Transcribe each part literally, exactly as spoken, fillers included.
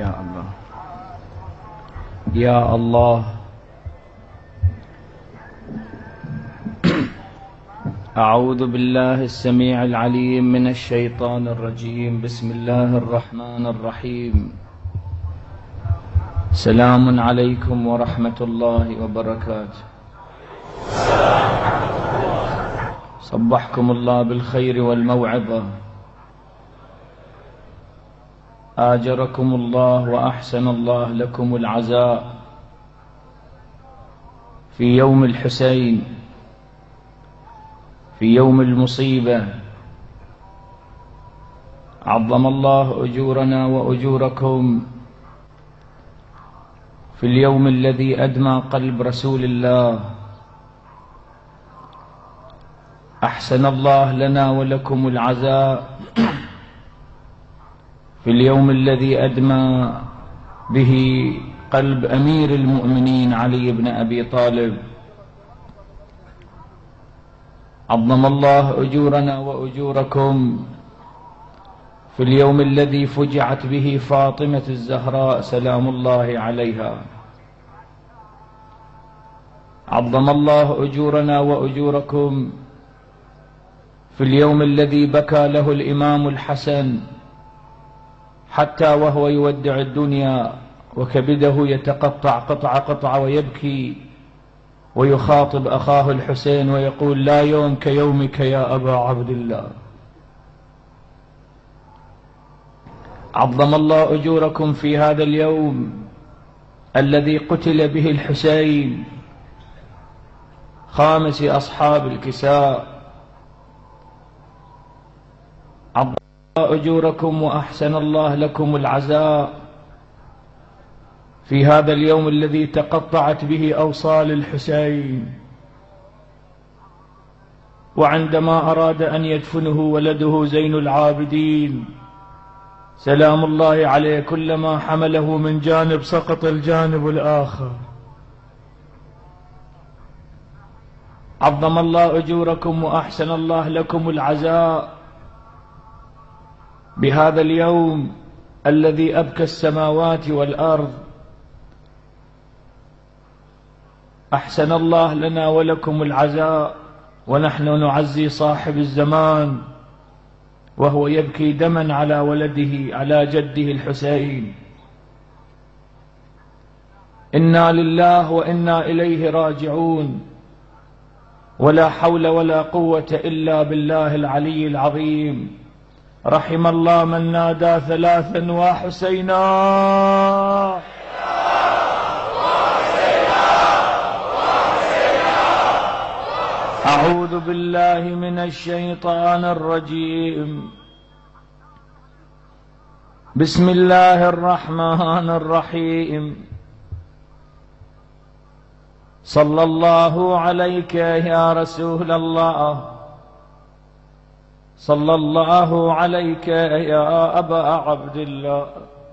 يا الله يا الله. أعوذ بالله السميع العليم من الشيطان الرجيم. بسم الله الرحمن الرحيم. سلام عليكم ورحمة الله وبركاته. صبحكم الله بالخير والموعظة، آجركم الله وأحسن الله لكم العزاء في يوم الحسين، في يوم المصيبة. عظم الله أجورنا وأجوركم في اليوم الذي أدمى قلب رسول الله. أحسن الله لنا ولكم العزاء في اليوم الذي أدمى به قلب أمير المؤمنين علي بن أبي طالب. عظم الله أجورنا وأجوركم في اليوم الذي فجعت به فاطمة الزهراء سلام الله عليها. عظم الله أجورنا وأجوركم في اليوم الذي بكى له الإمام الحسن حتى وهو يودع الدنيا وكبده يتقطع قطعة قطعة ويبكي ويخاطب أخاه الحسين ويقول: لا يوم كيومك يا أبا عبد الله. عظم الله أجوركم في هذا اليوم الذي قتل به الحسين خامس أصحاب الكساء. عظم الله أجوركم وأحسن الله لكم العزاء في هذا اليوم الذي تقطعت به أوصال الحسين، وعندما أراد أن يدفنه ولده زين العابدين سلام الله عليه كلما حمله من جانب سقط الجانب الآخر. عظم الله أجوركم وأحسن الله لكم العزاء بهذا اليوم الذي أبكى السماوات والأرض. أحسن الله لنا ولكم العزاء ونحن نعزي صاحب الزمان وهو يبكي دما على ولده على جده الحسين. إنا لله وإنا إليه راجعون، ولا حول ولا قوة إلا بالله العلي العظيم. رحم الله من نادى ثلاثا وحسينا أعوذ بالله من الشيطان الرجيم. بسم الله الرحمن الرحيم. صلى الله عليك يا رسول الله، صلى الله عليك يا أبا عبد الله،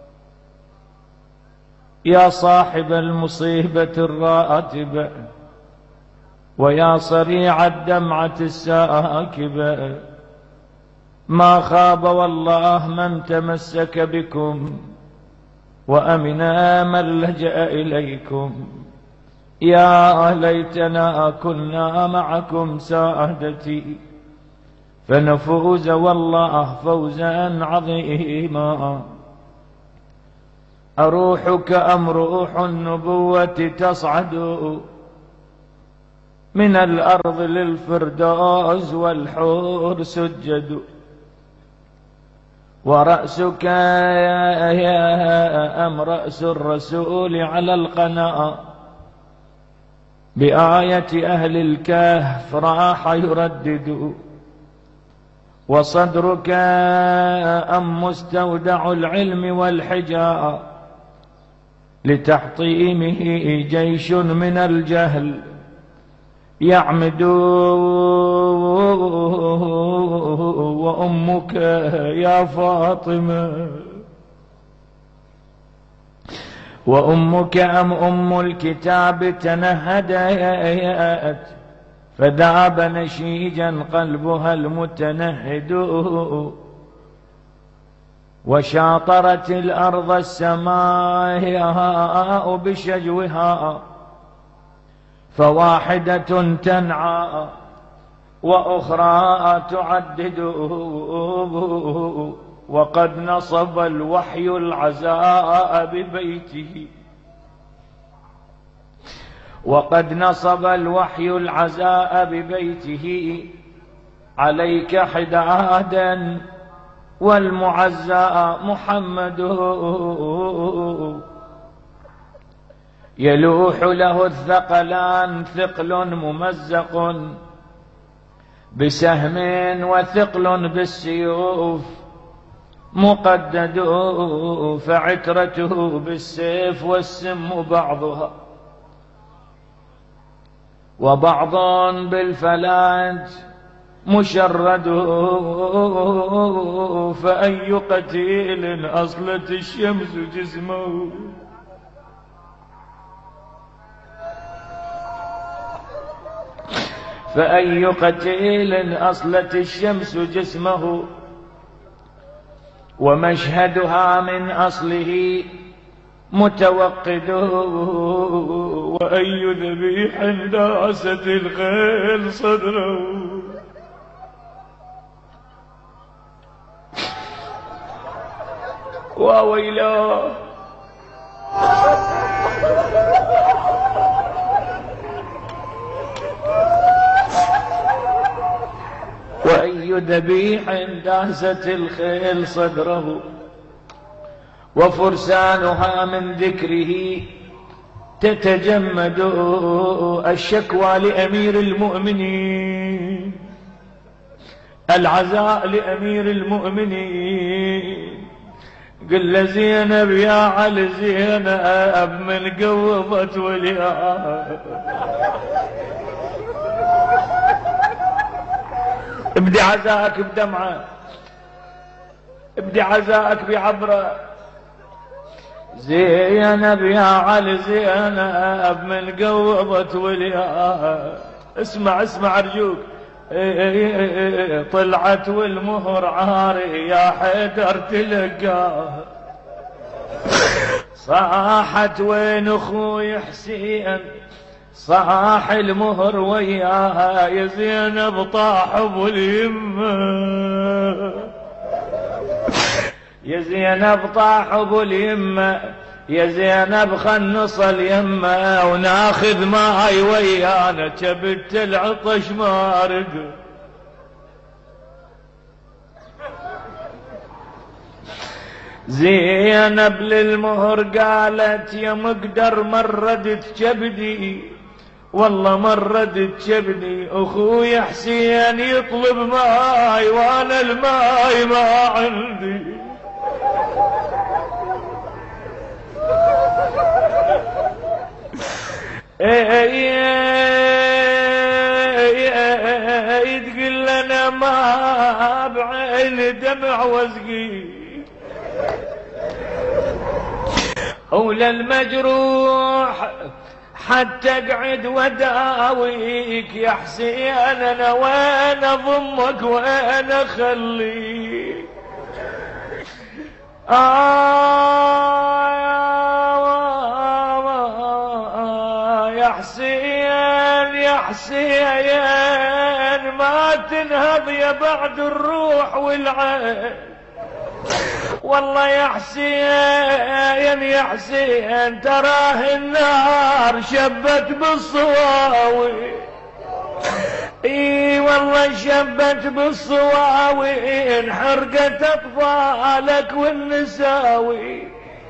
يا صاحب المصيبة الراتبة ويا صريع الدمعة الساكبة. ما خاب والله من تمسك بكم وأمنا من لجأ إليكم. يا ليتنا كنا معكم سادتي فنفوز والله فوزا عظيما. أروحك أم روح النبوة تصعد من الأرض للفردوس والحور سجد. ورأسك يا أم رأس الرسول على القناة بآية أهل الكهف راح يردد. وصدرك أم مستودع العلم والحجاء لتحطيمه جيش من الجهل يعمد. وأمك يا فاطمة وأمك أم أم الكتاب تنهدت فذاب نشيجا قلبها المتنهد. وشاطرت الأرض السماء بشجوها، فواحدة تنعى وأخرى تعدد، وقد نصب الوحي العزاء ببيته وقد نصب الوحي العزاء ببيته عليك حدادا، والمعزى محمد يلوح له الثقلان، ثقل ممزق بسهم وثقل بالسيوف مقدد، فعترته بالسيف والسم بعضها، وبعض بالفلاج مشرد، فأي قتيل أصلت الشمس جسمه، فأي قتيل أصلت الشمس جسمه، ومشهدها من أصله متوقد، وأي ذبيح داست الخيل صدره، وويلاه وأي ذبيح داست الخيل صدره، وفرسانها من ذكره تتجمد، الشكوى لأمير المؤمنين، العزاء لأمير المؤمنين، قل زينب يا علي زينب من قوضت وليها، ابدي عزاءك بدمعة، ابدي عزاءك بعبرة، زينب يا علي زينب من قوضت وليها، اسمع اسمع أرجوك، طلعت والمهر عاري يا حيدر تلقاه، صاحت وين اخوي حسين، صاح المهر وياها، يا زينب طاح ابو اليمه، يا زينب طاح ابو اليمه، يا زينب خنص اليمه، وناخذ ماي ويانا، جبت العطش ما رد، زينب للمهر قالت يا مقدر مردت جبدي، والله مردت جبدي، اخوي حسين يطلب ماي وانا الماي ما عندي، تقول لنا ما بعين دمع وزقي، أولى المجروح حتى اقعد وداويك يا حسين، انا وين اضمك وين اخليك، آه يا حسين يا حسين ما تنهض يا بعد الروح والعين، والله يا حسين يا حسين تراه النار شبت بالصواوي، اي والله شبت بالصواوي، انحرقت اطفالك والنساوي،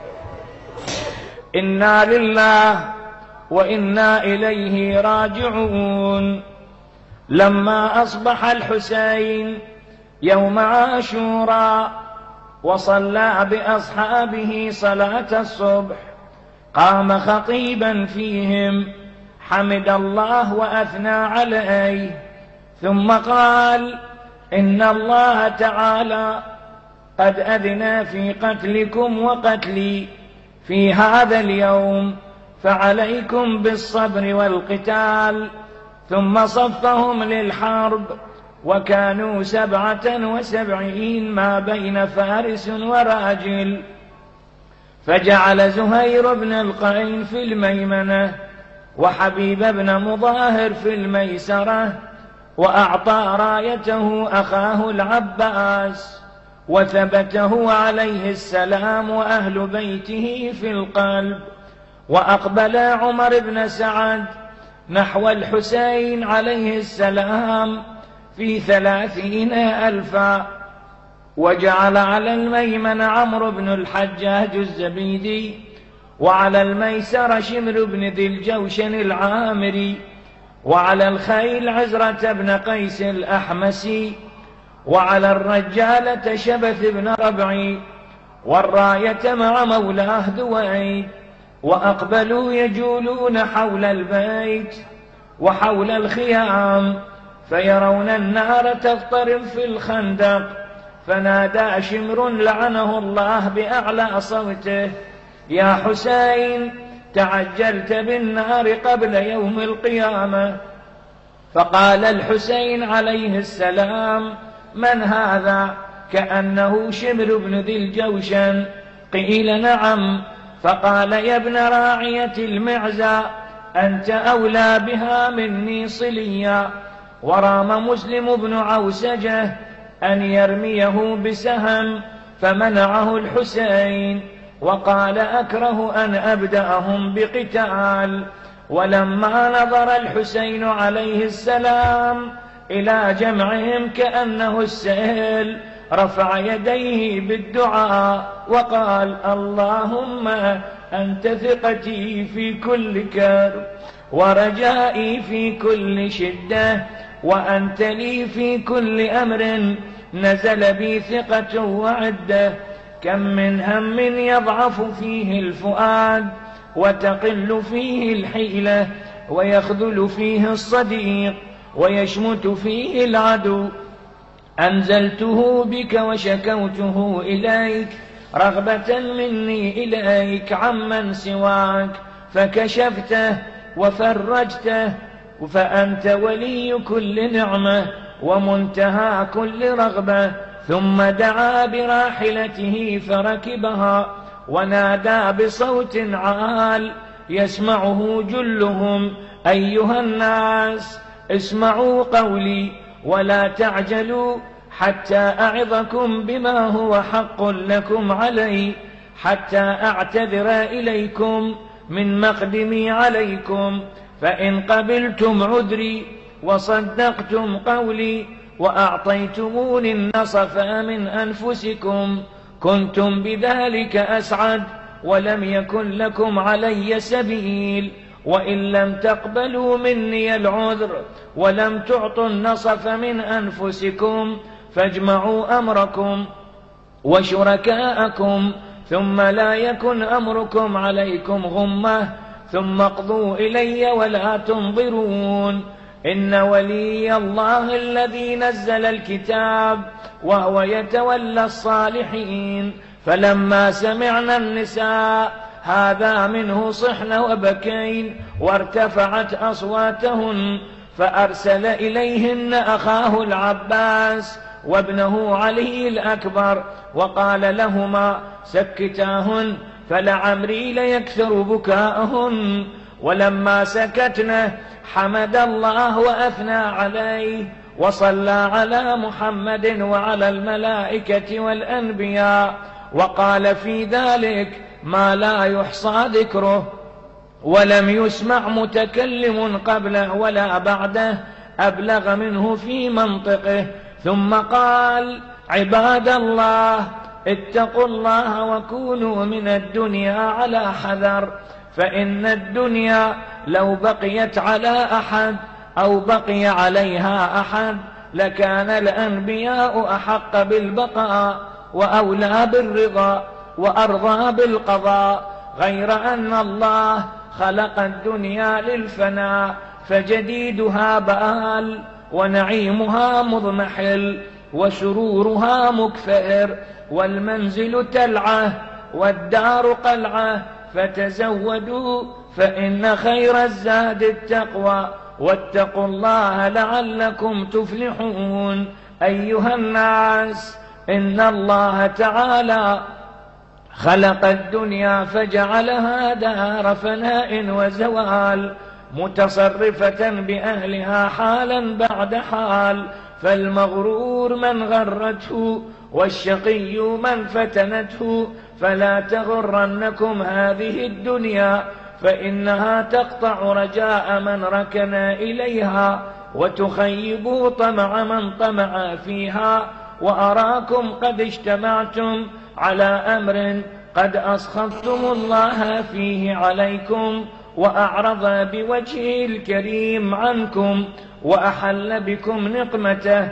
انا لله وانا اليه راجعون. لما اصبح الحسين يوم عاشوراء وصلى بأصحابه صلاة الصبح، قام خطيبا فيهم حمد الله وأثنى عليه، ثم قال إن الله تعالى قد أذن في قتلكم وقتلي في هذا اليوم، فعليكم بالصبر والقتال. ثم صفهم للحرب وكانوا سبعة وسبعين ما بين فارس وراجل. فجعل زهير بن القين في الميمنة، وحبيب بن مظاهر في الميسرة، وأعطى رايته أخاه العباس، وثبته عليه السلام وأهل بيته في القلب. وأقبل عمر بن سعد نحو الحسين عليه السلام في ثلاثين ألفا، وجعل على الميمن عمرو بن الحجاج الزبيدي، وعلى الميسر شمر بن ذي الجوشن العامري، وعلى الخيل عزرة بن قيس الأحمسي، وعلى الرجالة شبث بن ربعي، والراية مع مولاه دويد. وأقبلوا يجولون حول البيت وحول الخيام، فيرون النار تضطرب في الخندق. فنادى شمر لعنه الله بأعلى صوته: يا حسين، تعجلت بالنار قبل يوم القيامة. فقال الحسين عليه السلام: من هذا؟ كأنه شمر بن ذي الجوشن. قيل: نعم. فقال: يا ابن راعية المعزى، أنت أولى بها مني صليا. ورام مسلم بن عوسجة أن يرميه بسهم، فمنعه الحسين، وقال: أكره أن أبدأهم بقتال. ولما نظر الحسين عليه السلام إلى جمعهم كأنه السيل، رفع يديه بالدعاء وقال: اللهم أنت ثقتي في كل كرب، ورجائي في كل شدة، وأنت لي في كل أمر نزل بي ثقة وعدة. كم من هم يضعف فيه الفؤاد، وتقل فيه الحيلة، ويخذل فيه الصديق، ويشمت فيه العدو. أنزلته بك وشكوته إليك رغبة مني إليك عمن سواك، فكشفته وفرجته، فأنت ولي كل نعمة ومنتهى كل رغبة. ثم دعا براحلته فركبها، ونادى بصوت عال يسمعه جلهم: أيها الناس، اسمعوا قولي ولا تعجلوا حتى أعظكم بما هو حق لكم علي، حتى أعتذر إليكم من مقدمي عليكم. فإن قبلتم عذري وصدقتم قولي وأعطيتموني النصف من أنفسكم كنتم بذلك أسعد، ولم يكن لكم علي سبيل. وإن لم تقبلوا مني العذر ولم تعطوا النصف من أنفسكم، فاجمعوا أمركم وشركاءكم، ثم لا يكن أمركم عليكم غمة، ثم اقضوا إلي ولا تنظرون. إن ولي الله الذي نزل الكتاب، وهو يتولى الصالحين. فلما سمعنا النساء هذا منه صحن وبكين، وارتفعت أصواتهن، فأرسل إليهن أخاه العباس وابنه علي الأكبر، وقال لهما: سكتاهن، فلعمري ليكثر بكاءهن. ولما سكتنا حمد الله وأثنى عليه، وصلى على محمد وعلى الملائكة والأنبياء، وقال في ذلك ما لا يحصى ذكره، ولم يسمع متكلم قبله ولا بعده أبلغ منه في منطقه. ثم قال: عباد الله، اتقوا الله وكونوا من الدنيا على حذر، فإن الدنيا لو بقيت على أحد أو بقي عليها أحد لكان الأنبياء أحق بالبقاء وأولى بالرضا وأرضى بالقضاء، غير أن الله خلق الدنيا للفناء، فجديدها بآل، ونعيمها مضمحل، وسرورها مكفئر، والمنزل تلعة، والدار قلعة. فتزودوا، فإن خير الزاد التقوى، واتقوا الله لعلكم تفلحون. أيها الناس، إن الله تعالى خلق الدنيا فجعلها دار فناء وزوال، متصرفة بأهلها حالا بعد حال، فالمغرور من غرته والشقي من فتنته. فلا تغرنكم هذه الدنيا، فإنها تقطع رجاء من ركن إليها، وتخيب طمع من طمع فيها. وأراكم قد اجتمعتم على أمر قد أسخطتم الله فيه عليكم، وأعرض بوجهه الكريم عنكم، وأحل بكم نقمته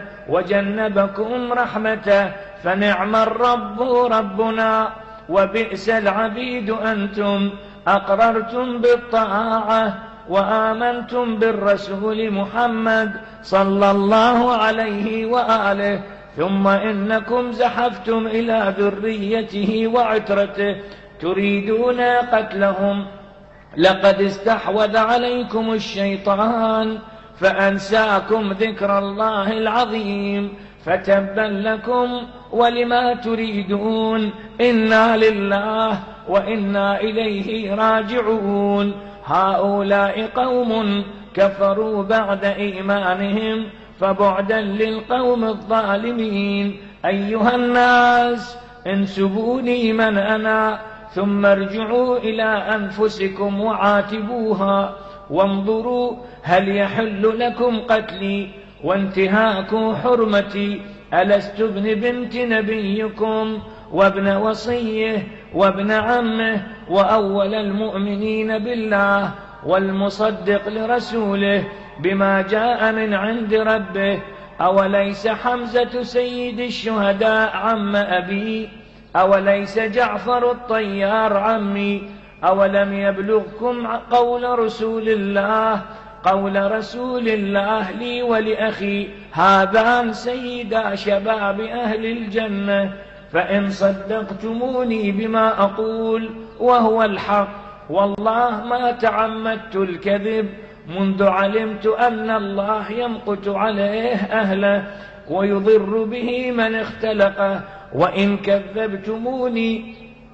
وجنبكم رحمته. فنعم الرب ربنا وبئس العبيد أنتم. أقررتم بالطاعة وآمنتم بالرسول محمد صلى الله عليه وآله، ثم إنكم زحفتم إلى ذريته وعترته تريدون قتلهم. لقد استحوذ عليكم الشيطان فأنساكم ذكر الله العظيم، فتبا لكم ولما تريدون. إنا لله وإنا إليه راجعون. هؤلاء قوم كفروا بعد إيمانهم، فبعدا للقوم الظالمين. أيها الناس، انسبوني من أنا، ثم ارجعوا إلى أنفسكم وعاتبوها، وانظروا هل يحل لكم قتلي وانتهاك حرمتي. ألست ابن بنت نبيكم وابن وصيه وابن عمه وأول المؤمنين بالله والمصدق لرسوله بما جاء من عند ربه؟ أوليس حمزة سيد الشهداء عم أبي؟ أوليس جعفر الطيار عمي؟ أولم يبلغكم قول رسول الله قول رسول الله لي ولأخي هذان سيدا شباب أهل الجنة؟ فإن صدقتموني بما أقول وهو الحق، والله ما تعمدت الكذب منذ علمت أن الله يمقت عليه أهله ويضر به من اختلقه. وإن كذبتموني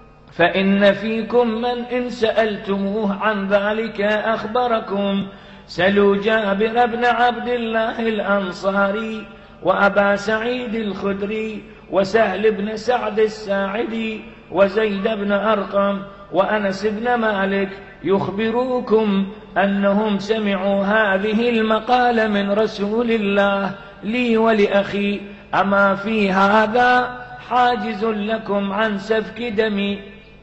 فإن فيكم من إن سألتموه عن ذلك أخبركم. سلوا جابر بن عبد الله الأنصاري وأبا سعيد الخدري وسهل بن سعد الساعدي وزيد بن أرقم وأنس بن مالك يخبروكم أنهم سمعوا هذه المقالة من رسول الله لي ولأخي. أما في هذا حاجز لكم عن سفك دمي.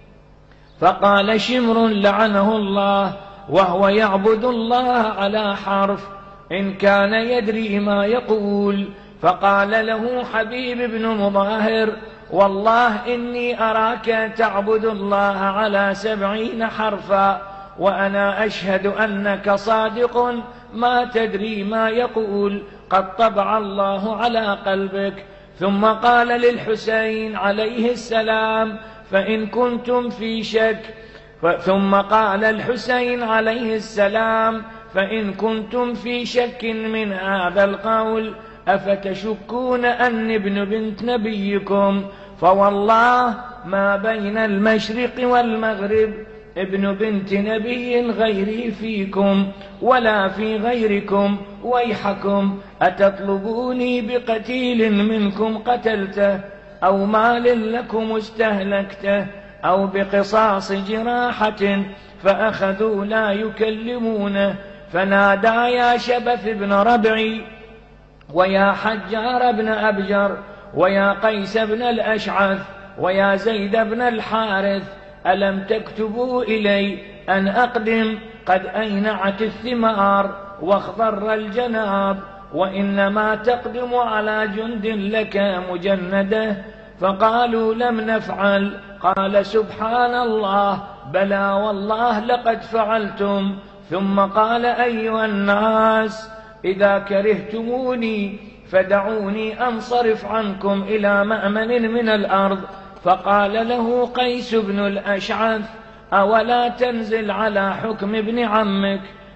فقال شمر لعنه الله وهو يعبد الله على حرف إن كان يدري ما يقول، فقال له حبيب بن مظاهر والله إني أراك تعبد الله على سبعين حرفا، وأنا أشهد أنك صادق ما تدري ما يقول، قد طبع الله على قلبك. ثم قال للحسين عليه السلام فإن كنتم في شك ثم قال الحسين عليه السلام فإن كنتم في شك من هذا القول أفتشكون أني ابن بنت نبيكم؟ فوالله ما بين المشرق والمغرب ابن بنت نبي غيري فيكم ولا في غيركم. ويحكم أتطلبوني بقتيل منكم قتلته أو مال لكم استهلكته أو بقصاص جراحة؟ فأخذوا لا يكلمونه. فنادى يا شبث بن ربعي ويا حجار بن أبجر ويا قيس بن الأشعث ويا زيد بن الحارث ألم تكتبوا إلي أن أقدم؟ قد أينعت الثمار واخضر الجناب، وإنما تقدم على جند لك مجندة. فقالوا لم نفعل. قال سبحان الله بلى والله لقد فعلتم. ثم قال أيها الناس إذا كرهتموني فدعوني أنصرف عنكم إلى مأمن من الأرض. فقال له قيس بن الأشعث أولا تنزل على حكم ابن عمك؟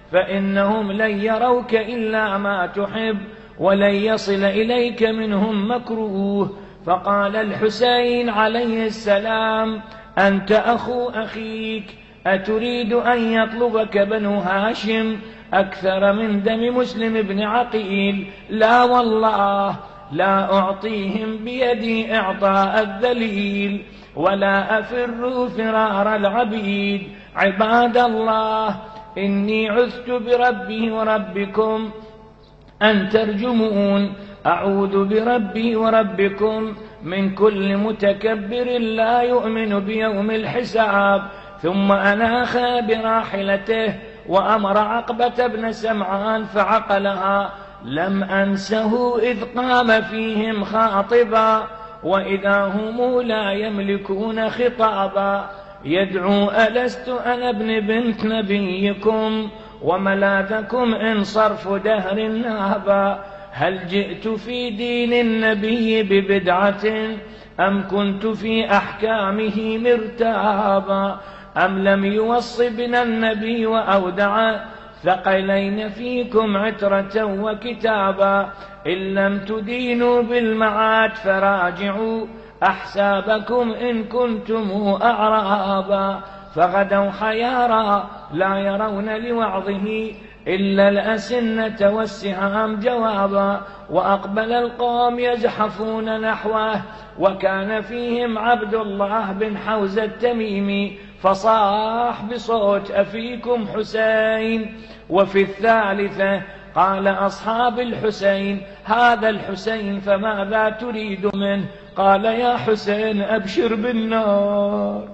فإنهم لن يروك إلا ما تحب ولن يصل إليك منهم مكروه. فقال الحسين عليه السلام: أنت أخو أخيك، أتريد أن يطلبك بنو هاشم أكثر من دم مسلم بن عقيل؟ لا والله، لا أعطيهم بيدي إعطاء الذليل، ولا أفر فرار العبيد. عباد الله، إني عذت بربي وربكم أن ترجمون، أعوذ بربي وربكم من كل متكبر لا يؤمن بيوم الحساب. ثم أناخ براحلته وأمر عقبة بن سمعان فعقلها. لم أنسه إذ قام فيهم خاطبا، وإذا هم لا يملكون خطابا، يدعو: ألست أنا ابن بنت نبيكم وملاذكم إن صرف دهر نابا؟ هل جئت في دين النبي ببدعة أم كنت في أحكامه مرتابا؟ أم لم يوص بنا النبي وأودع ثقلين فيكم عترة وكتابا؟ إن لم تدينوا بالمعاد فراجعوا أحسابكم إن كنتم أعرابا. فغدوا حيارى لا يرون لوعظه إلا الأسنة والسهام جوابا. وأقبل القوم يزحفون نحوه، وكان فيهم عبد الله بن حوزة التميمي، فصاح بصوت: أفيكم حسين؟ وفي الثالثة قال أصحاب الحسين: هذا الحسين فماذا تريد منه؟ قال: يا حسين أبشر بالنار.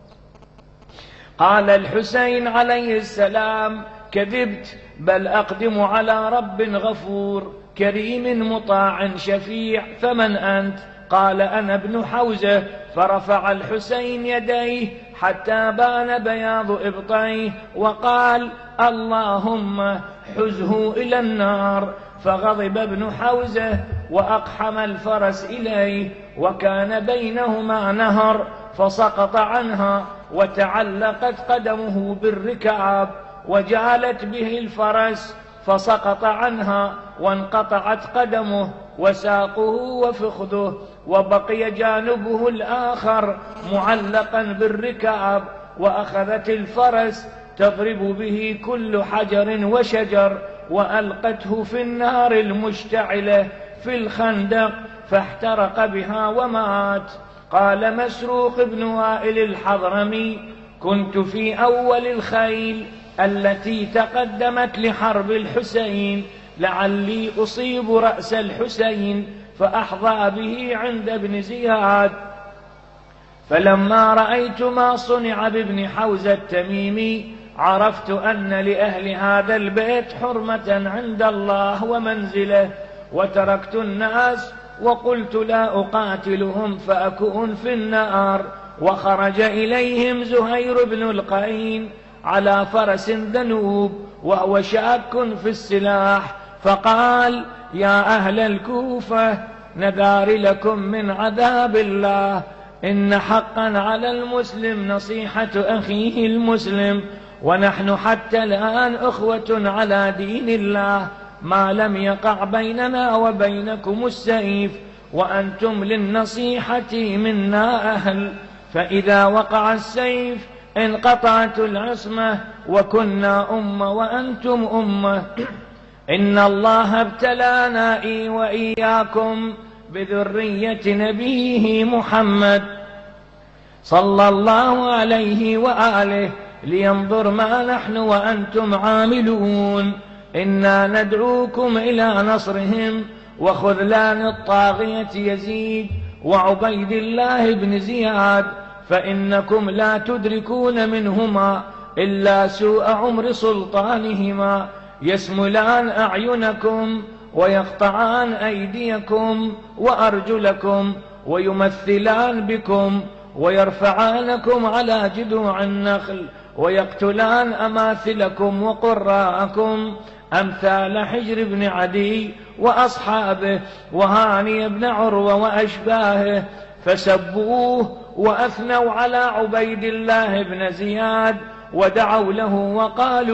قال الحسين عليه السلام: كذبت، بل أقدم على رب غفور كريم مطاع شفيع. فمن أنت؟ قال: أنا ابن حوزة. فرفع الحسين يديه حتى بان بياض إبطيه وقال: اللهم حزه إلى النار. فغضب ابن حوزة وأقحم الفرس إليه، وكان بينهما نهر، فسقط عنها وتعلقت قدمه بالركاب، وجالت به الفرس فسقط عنها وانقطعت قدمه وساقه وفخذه، وبقي جانبه الآخر معلقا بالركاب. وأخذت الفرس تضرب به كل حجر وشجر، وألقته في النار المشتعلة في الخندق فاحترق بها ومات. قال مسروق بن وائل الحضرمي: كنت في أول الخيل التي تقدمت لحرب الحسين، لعلي أصيب رأس الحسين فأحظى به عند ابن زياد. فلما رأيت ما صنع بابن حوزة التميمي عرفت أن لأهل هذا البيت حرمة عند الله ومنزله، وتركت الناس وقلت لا أقاتلهم فأكون في النار. وخرج إليهم زهير بن القين على فرس ذنوب وهو شاك في السلاح، فقال: يا أهل الكوفة، نذار لكم من عذاب الله، إن حقا على المسلم نصيحة أخيه المسلم، ونحن حتى الآن أخوة على دين الله، ما لم يقع بيننا وبينكم السيف، وأنتم للنصيحة منا أهل، فإذا وقع السيف انقطعت العصمة، وكنا أمة وأنتم أمة. إن الله ابتلانا إي وإياكم بذرية نبيه محمد صلى الله عليه وآله لينظر ما نحن وأنتم عاملون. إنا ندعوكم إلى نصرهم وخذلان الطاغية يزيد وعبيد الله بن زياد، فإنكم لا تدركون منهما إلا سوء عمر سلطانهما، يسملان أعينكم ويقطعان أيديكم وأرجلكم، ويمثلان بكم ويرفعانكم على جذوع النخل، ويقتلان أماثلكم وقراءكم أمثال حجر بن عدي وأصحابه وهاني بن عروة وأشباهه. فسبوه وأثنوا على عبيد الله بن زياد ودعوا له وقالوا: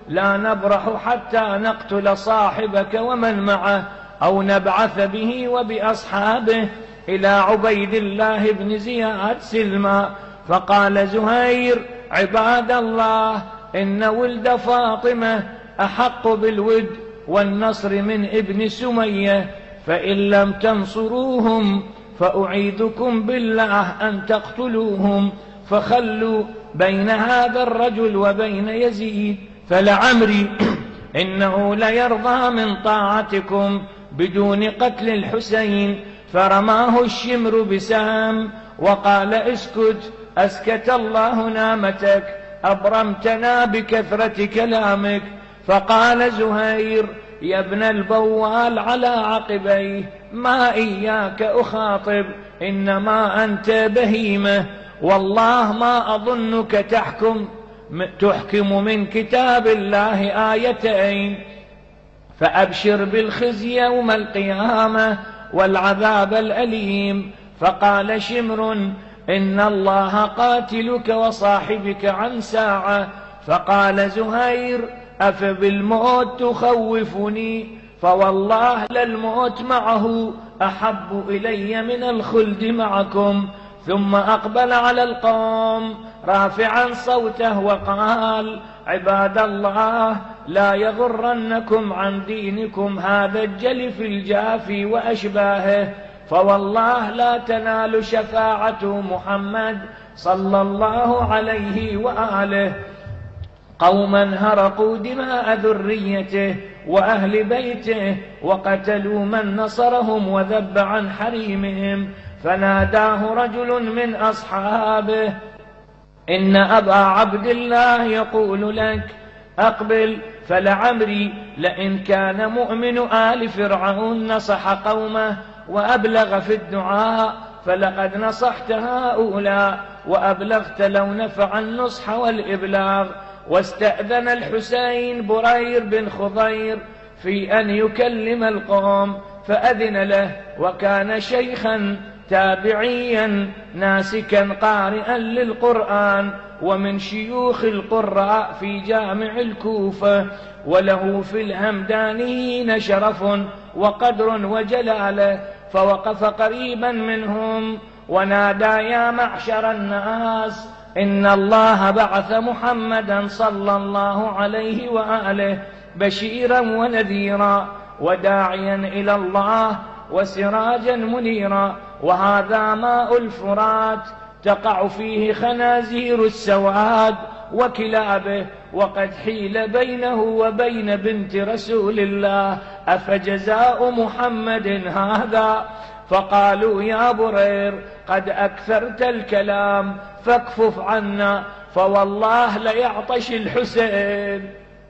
لا نبرح حتى نقتل صاحبك ومن معه أو نبعث به وبأصحابه إلى عبيد الله بن زياد سلما. فقال زهير: عباد الله، إن ولد فاطمة أحق بالود والنصر من ابن سمية، فإن لم تنصروهم فأعيذكم بالله أن تقتلوهم، فخلوا بين هذا الرجل وبين يزيد، فلعمري إنه ليرضى من طاعتكم بدون قتل الحسين. فرماه الشمر بسهم وقال: اسكت، أسكت الله نامتك، أبرمتنا بكثرة كلامك. فقال زهير: يا ابن البوال على عقبيه، ما إياك أخاطب، إنما أنت بهيمة، والله ما أظنك تحكم تحكم من كتاب الله آيتين، فأبشر بالخزي يوم القيامة والعذاب الأليم. فقال شمر: إن الله قاتلك وصاحبك عن ساعة. فقال زهير: أفبالموت تخوفني؟ فوالله للموت معه أحب إلي من الخلد معكم. ثم أقبل على القوم رافعا صوته وقال: عباد الله، لا يغرنكم عن دينكم هذا الجلف الجافي وأشباهه، فوالله لا تنال شفاعة محمد صلى الله عليه وآله قوما هرقوا دماء ذريته وأهل بيته وقتلوا من نصرهم وذب عن حريمهم. فناداه رجل من أصحابه: إن أبا عبد الله يقول لك أقبل، فلعمري لئن كان مؤمن آل فرعون نصح قومه وأبلغ في الدعاء، فلقد نصحت هؤلاء وأبلغت لو نفع النصح والإبلاغ. واستأذن الحسين برير بن خضير في أن يكلم القوم، فأذن له، وكان شيخا تابعيا ناسكا قارئا للقرآن، ومن شيوخ القراء في جامع الكوفة، وله في الهمدانيين شرف وقدر وجلاله. فوقف قريبا منهم ونادى: يا معشر الناس، إن الله بعث محمدا صلى الله عليه وآله بشيرا ونذيرا وداعيا إلى الله وسراجا منيرا، وهذا ماء الفرات تقع فيه خنازير السواد وكلابه، وقد حيل بينه وبين بنت رسول الله، أفجزاء محمد هذا؟ فقالوا: يا برير، قد أكثرت الكلام، فاكفف عنا، فوالله ليعطش الحسين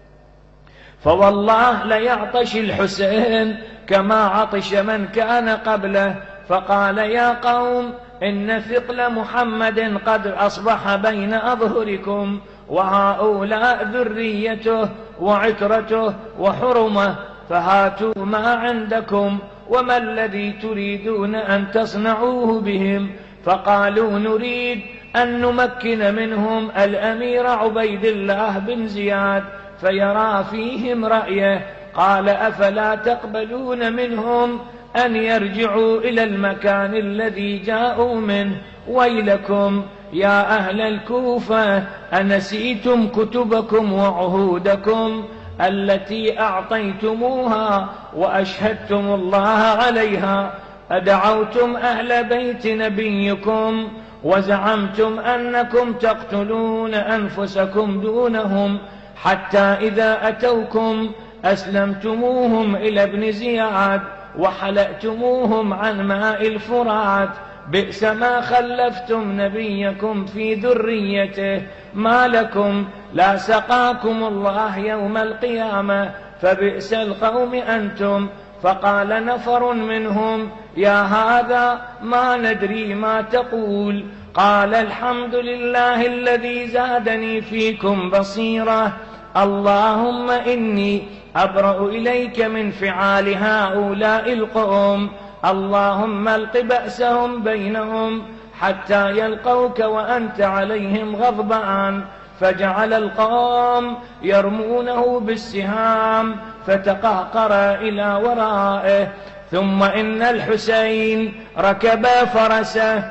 فوالله ليعطش الحسين كما عطش من كان قبله. فقال: يا قوم، إن ثقل محمد قد أصبح بين أظهركم، وهؤلاء ذريته وعترته وحرمه، فهاتوا ما عندكم، وما الذي تريدون أن تصنعوه بهم؟ فقالوا: نريد أن نمكن منهم الأمير عبيد الله بن زياد فيرى فيهم رأيه. قال: أفلا تقبلون منهم أن يرجعوا إلى المكان الذي جاءوا منه؟ ويلكم يا أهل الكوفة، أنسيتم كتبكم وعهودكم التي أعطيتموها وأشهدتم الله عليها؟ أدعوتم أهل بيت نبيكم وزعمتم أنكم تقتلون أنفسكم دونهم، حتى إذا أتوكم أسلمتموهم إلى ابن زياد وحلأتموهم عن ماء الفرات. بئس ما خلفتم نبيكم في ذريته، ما لكم لا سقاكم الله يوم القيامة، فبئس القوم أنتم. فقال نفر منهم: يا هذا، ما ندري ما تقول. قال: الحمد لله الذي زادني فيكم بصيرة، اللهم إني أبرأ إليك من فعال هؤلاء القوم، اللهم الق بأسهم بينهم حتى يلقوك وأنت عليهم غضبان. فجعل القوم يرمونه بالسهام فتقهقر إلى ورائه. ثم إن الحسين ركب فرسه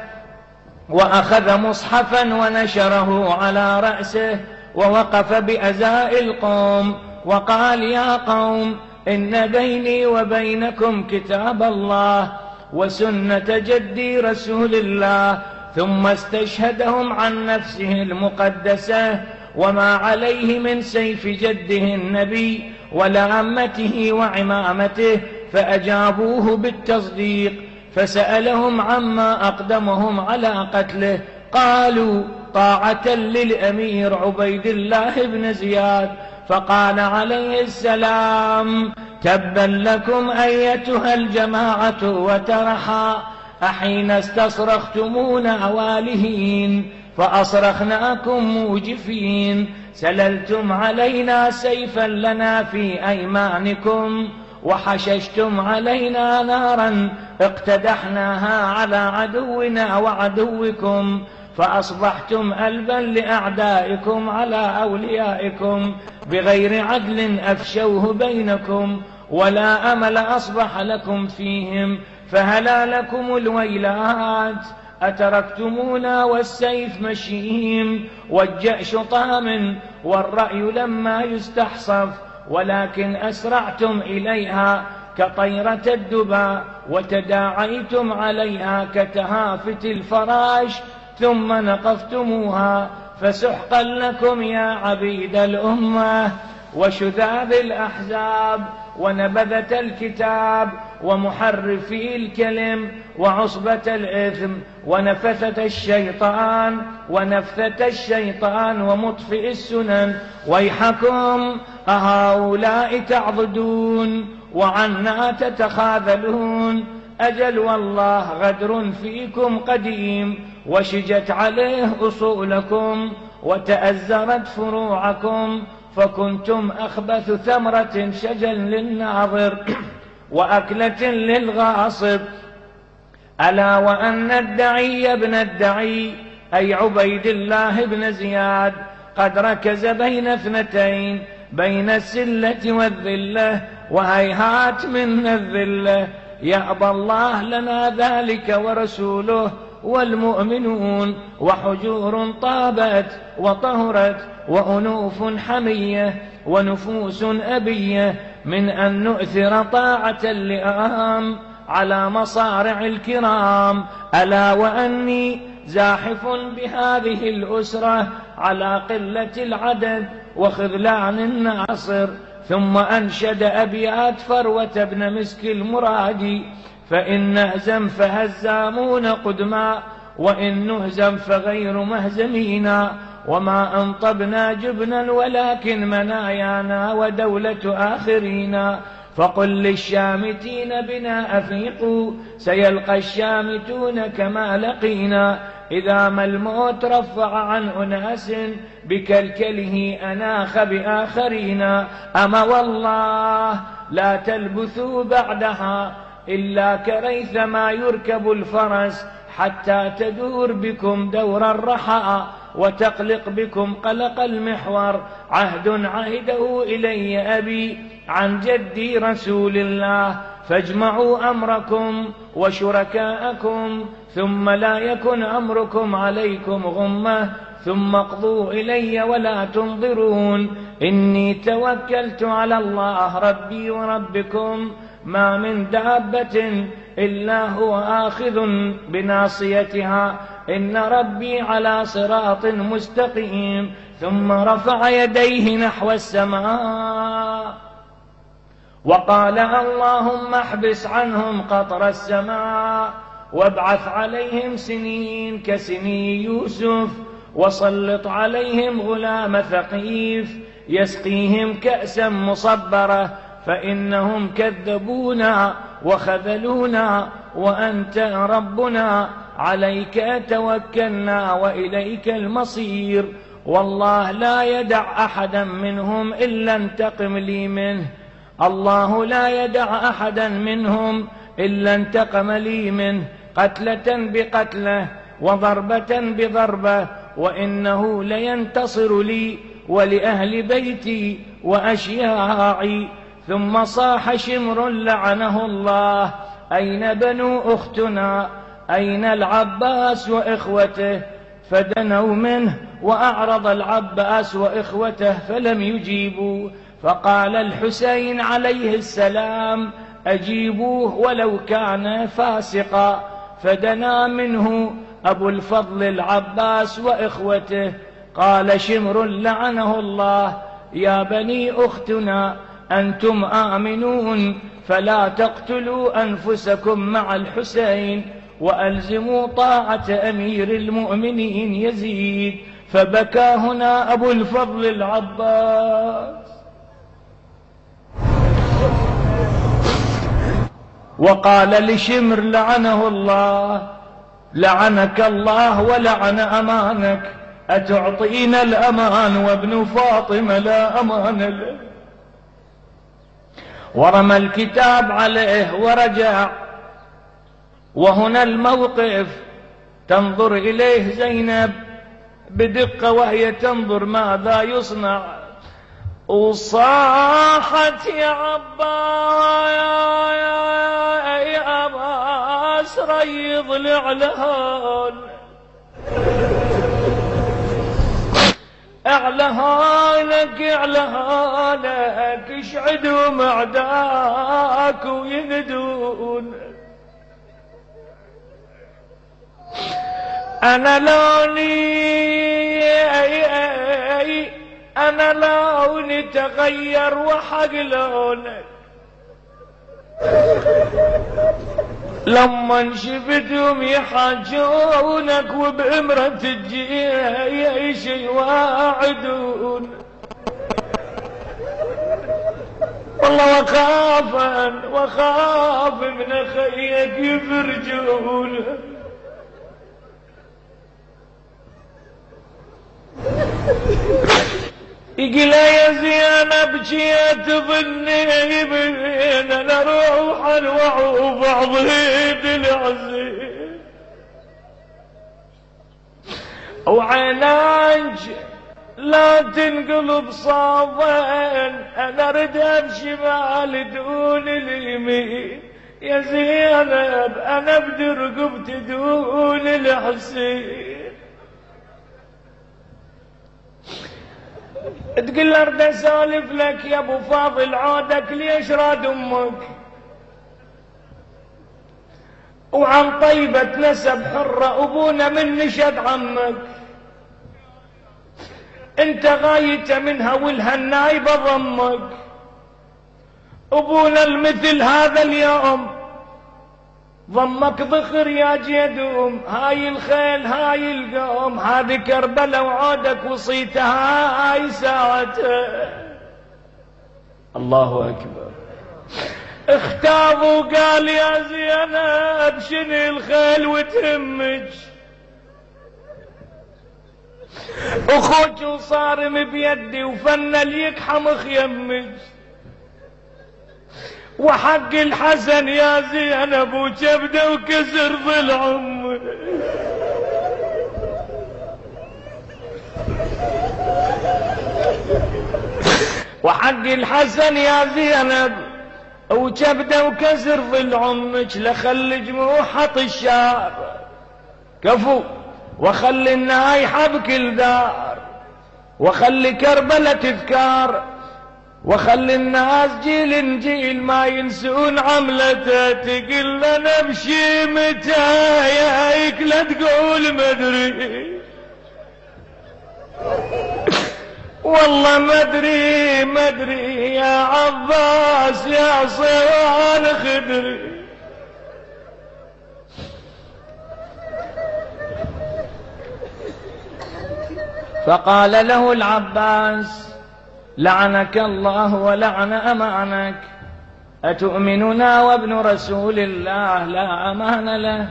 وأخذ مصحفا ونشره على رأسه ووقف بأزاء القوم وقال: يا قوم، إن بيني وبينكم كتاب الله وسنة جدي رسول الله. ثم استشهدهم عن نفسه المقدسة وما عليه من سيف جده النبي ولا عمته وعمامته، فأجابوه بالتصديق. فسألهم عما أقدمهم على قتله، قالوا: طاعة للأمير عبيد الله بن زياد. فقال عليه السلام: تبا لكم أيتها الجماعة وترحا، أحين استصرختمونا والهين فأصرخناكم موجفين، سللتم علينا سيفا لنا في أيمانكم وحششتم علينا نارا اقتدحناها على عدونا وعدوكم، فأصبحتم ألبا لأعدائكم على أوليائكم، بغير عدل أفشوه بينكم ولا أمل أصبح لكم فيهم، فهلا لكم الويلات، أتركتمونا والسيف مشيم والجأش طام والرأي لما يستحصف، ولكن أسرعتم إليها كطيرة الدباء وتداعيتم عليها كتهافت الفراش ثم نقفتموها، فسحقا لكم يا عبيد الأمة وشذاذ الأحزاب ونبذة الكتاب ومحرفي الكلم وعصبة الإثم ونفثة الشيطان ونفثة الشيطان ومطفئ السنن، ويحكم أهؤلاء تعضدون وعنا تتخاذلون؟ أجل والله غدر فيكم قديم، وشجت عليه أصولكم وتأزرت فروعكم، فكنتم أخبث ثمرة شجا للناظر وأكلة للغاصب. ألا وأن الدعي ابن الدعي أي عبيد الله بن زياد قد ركز بين اثنتين، بين السلة والذلة، وهيهات من الذلة، يأبى الله لنا ذلك ورسوله والمؤمنون، وحجور طابت وطهرت وأنوف حمية ونفوس أبية من أن نؤثر طاعة اللئام على مصارع الكرام. ألا وأني زاحف بهذه الأسرة على قلة العدد وخذلان الناصر. ثم أنشد أبيات فروة بن مسك المرادي: فإن نهزم فهزامون قدما، وإن نهزم فغير مهزمينا، وما أنطبنا جبنا ولكن منايانا ودولة آخرين. فقل للشامتين بنا أفيقوا، سيلقى الشامتون كما لقينا، إذا ما الموت رفع عن أناس بكلكله أناخ بآخرين. أما والله لا تلبثوا بعدها إلا كريثما يركب الفرس، حتى تدور بكم دور الرحى وتقلق بكم قلق المحور. عهد عهده إلي أبي عن جدي رسول الله، فاجمعوا أمركم وشركاءكم، ثم لا يكن أمركم عليكم غمة، ثم اقضوا إلي ولا تنظرون. إني توكلت على الله ربي وربكم، ما من دابة إلا هو آخذ بناصيتها، إن ربي على صراط مستقيم. ثم رفع يديه نحو السماء وقال: اللهم احبس عنهم قطر السماء، وابعث عليهم سنين كسني يوسف، وسلط عليهم غلام ثقيف يسقيهم كأسا مصبرة، فإنهم كذبونا وخذلونا، وأنت ربنا عليك توكلنا وإليك المصير. والله لا يدع أحدا منهم إلا انتقم لي منه، الله لا يدع أحدا منهم إلا انتقم لي منه، قتلة بقتله وضربة بضربة وإنه لينتصر لي ولأهل بيتي وأشياعي. ثم صاح شمر لعنه الله: أين بنو أختنا؟ أين العباس وإخوته؟ فدنوا منه وأعرض العباس وإخوته فلم يجيبوا. فقال الحسين عليه السلام: أجيبوه ولو كان فاسقا. فدنا منه أبو الفضل العباس وإخوته. قال شمر لعنه الله: يا بني أختنا، أنتم آمنون، فلا تقتلوا أنفسكم مع الحسين، وألزموا طاعة أمير المؤمنين يزيد. فبكى هنا أبو الفضل العباس وقال لشمر لعنه الله: لعنك الله ولعن أمانك، أتعطينا الأمان وابن فاطمة لا أمان له. ورمى الكتاب عليه ورجع. وهنا الموقف تنظر إليه زينب بدقة وهي تنظر ماذا يصنع. وصاحت: يا عباس يا عباس ريض الإعلان، اعلهانك اعلهانك، اشعدوا معداك ويندون. انا لوني انا لوني تغير وحق لونك، لما شفتهم يحاجونك وبإمرة الجيش يواعدون. والله وخافا وخاف من أخيك يفرجون. يقول يا زينب جيت ظني بين انا روحا وعوف عضيد العزيز، وعيناج لا تنقلب صابين، انا ردها بشمال دون اليمين. يا زينب انا بدي رقبتي دون الحسين. تقول له ارد اسولف لك يا ابو فاضل، عودك ليش راد امك؟ وعن طيبة نسب حرة، ابونا من نشد عمك، انت غايته منها ولها النايبة ضمك. ابونا المثل هذا اليوم ضمك ضخر يا جدوم، هاي الخيل هاي القوم، هذه كربلاء وعودك وصيتها هاي ساعتها. الله أكبر. اختاب وقال يا زينب شني الخيل وتهمج، اخوك وصارم بيدي وفن اليكحم خيمج، وحق الحسن يا زينب وجبده وكسر ضلعهم. وحق الحسن يا زينب وجبده وكسر ضلعمك، لخل جموحة الشعر كفو، وخلي النايحة بكل دار، وخلي كربلة تذكار، وخلي الناس جيل جيل ما ينسون عملته. تقول لنا بشي متى ياك لا تقول مدري، والله مدري مدري يا عباس يا صوان خدري. فقال له العباس: لعنك الله ولعن أمانك، أتؤمننا وابن رسول الله لا أمان له،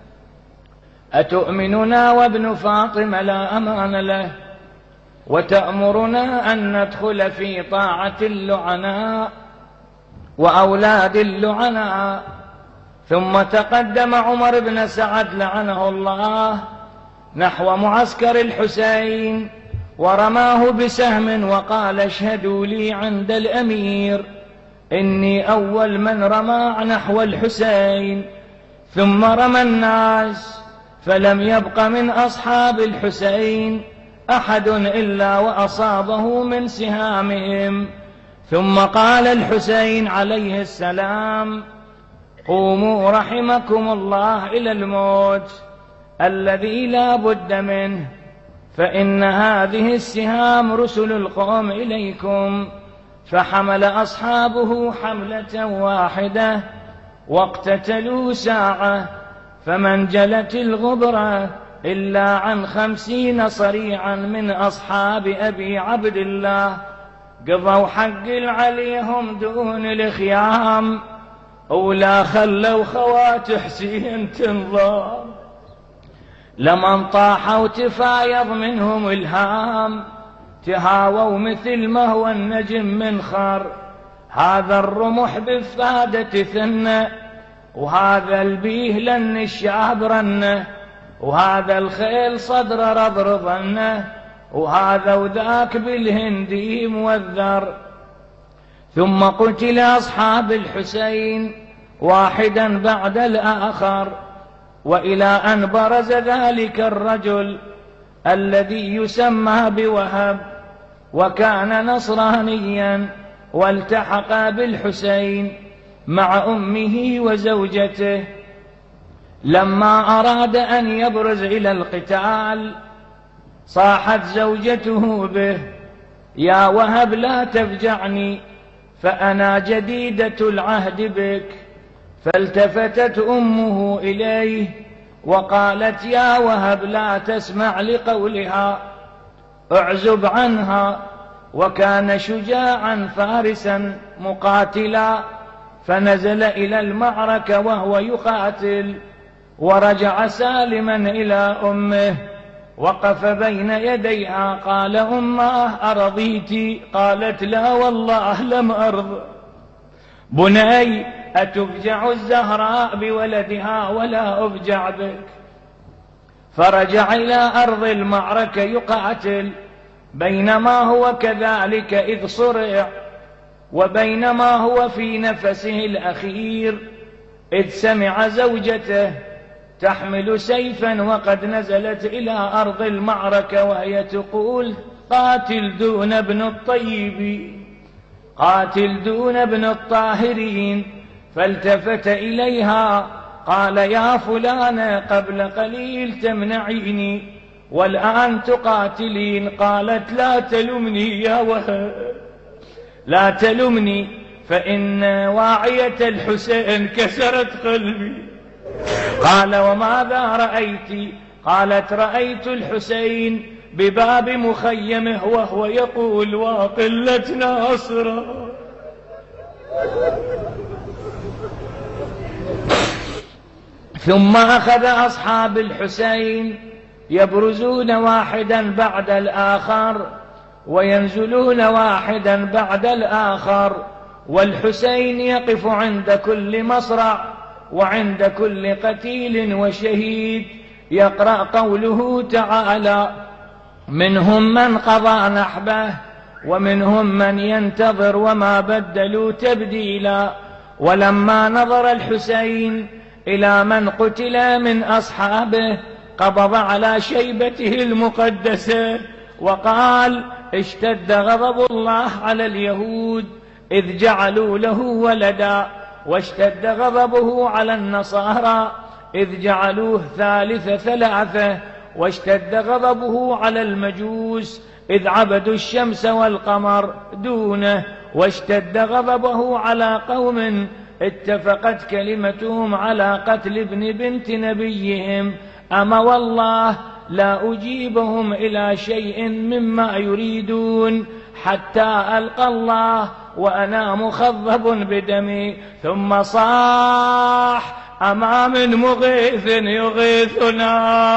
أتؤمننا وابن فاطمة لا أمان له، وتأمرنا أن ندخل في طاعة اللعناء وأولاد اللعناء. ثم تقدم عمر بن سعد لعنه الله نحو معسكر الحسين ورماه بسهم وقال اشهدوا لي عند الأمير إني أول من رمى نحو الحسين. ثم رمى الناس فلم يبق من أصحاب الحسين أحد إلا وأصابه من سهامهم. ثم قال الحسين عليه السلام قوموا رحمكم الله إلى الموت الذي لا بد منه، فإن هذه السهام رسل القوم إليكم. فحمل أصحابه حملة واحدة واقتتلوا ساعة، فما انجلت الغبرة إلا عن خمسين صريعا من أصحاب أبي عبد الله قضوا حق عليهم دون الخيام، أولا خلوا خوات حسين تنظام. لمن طاحوا تفايض منهم الهام، تهاووا مثل ما هو النجم من خر. هذا الرمح بفادة ثنة، وهذا البيه لن الشعب رنه، وهذا الخيل صدر رضرضنه، وهذا وذاك بالهندي موذر. ثم قتل أصحاب الحسين واحدا بعد الآخر، وإلى أن برز ذلك الرجل الذي يسمى بوهب، وكان نصرانيا، والتحق بالحسين مع أمه وزوجته. لما أراد أن يبرز إلى القتال صاحت زوجته به يا وهب لا تفجعني فأنا جديدة العهد بك. فالتفتت أمه إليه وقالت يا وهب لا تسمع لقولها، اعزب عنها. وكان شجاعا فارسا مقاتلا، فنزل إلى المعركة وهو يقاتل، ورجع سالما إلى أمه، وقف بين يديها قال أماه أرضيت؟ قالت لا والله لم أرض. بني أتفجع الزهراء بولدها ولا أفجع بك؟ فرجع إلى أرض المعركة يقاتل، بينما هو كذلك إذ صرع، وبينما هو في نفسه الأخير إذ سمع زوجته تحمل سيفا وقد نزلت إلى أرض المعركة وهي تقول قاتل دون ابن الطيبين، قاتل دون ابن الطاهرين. فالتفت إليها قال يا فلانة قبل قليل تمنعيني والآن تقاتلين. قالت لا تلمني يا وهب، لا تلمني، فإن واعية الحسين كسرت قلبي. قال وماذا رأيت؟ قالت رأيت الحسين بباب مخيمه وهو يقول وقلة ناصرة. ثم أخذ أصحاب الحسين يبرزون واحدا بعد الآخر وينزلون واحدا بعد الآخر، والحسين يقف عند كل مصرع وعند كل قتيل وشهيد يقرأ قوله تعالى منهم من قضى نحبه ومنهم من ينتظر وما بدلوا تبديلا. ولما نظر الحسين إلى من قتل من أصحابه قبض على شيبته المقدسة وقال اشتد غضب الله على اليهود إذ جعلوا له ولدا، واشتد غضبه على النصارى إذ جعلوه ثالث ثلاثة، واشتد غضبه على المجوس إذ عبدوا الشمس والقمر دونه، واشتد غضبه على قوم اتفقت كلمتهم على قتل ابن بنت نبيهم. أما والله لا أجيبهم إلى شيء مما يريدون حتى ألقى الله وأنا مخضب بدمي. ثم صاح أما من مغيث يغيثنا،